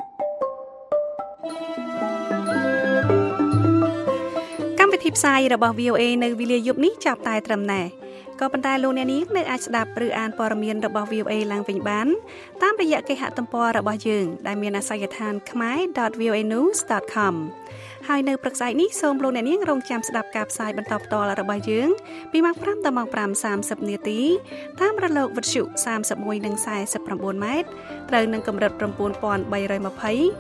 C: កម្មវិធីផ្សាយរបស់ VOA នៅវេលាយប់នេះចាប់តែត្រឹមណេះក៏ប៉ុន្តែលោកអ្នកនាងនៅអាចស្ដាប់ឬអានព័ត៌មានរបស់ VOA ឡើងវិញបានតាមរយៈគេហទំព័ររបស់យើងដែលមានអាសយដ្ឋាន khmer.voanews.com ហើយនៅព្រឹកស្អែកនេះសូមលោកអ្នកនាងរងចាំស្ដាប់ការផ្សាយបន្តផ្ទាល់របស់យើងពីម៉ោង5ដល់ម៉ោង5:30នាទីតាមរលកវិទ្យុ31និង49ម៉ែត្រត្រូវនឹងកម្រិត9320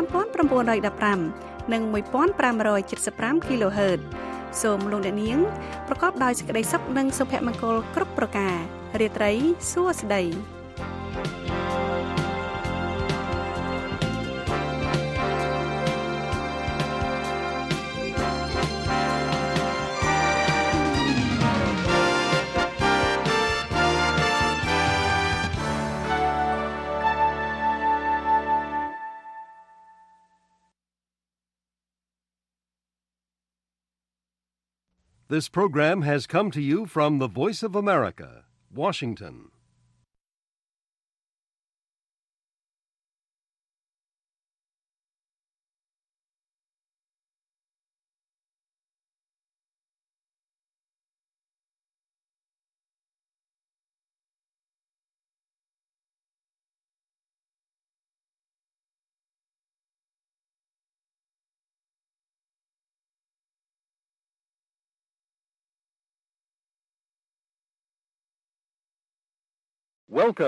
C: 5915 និង1575 kHz សូមលោកអ្នកនាងប្រកបដោយសេចក្តីសុខនិងសុភមង្គលគ្រប់ប្រការរាត្រីសួស្តី
G: This program has come to you from the Voice of America, Washington. Welcome.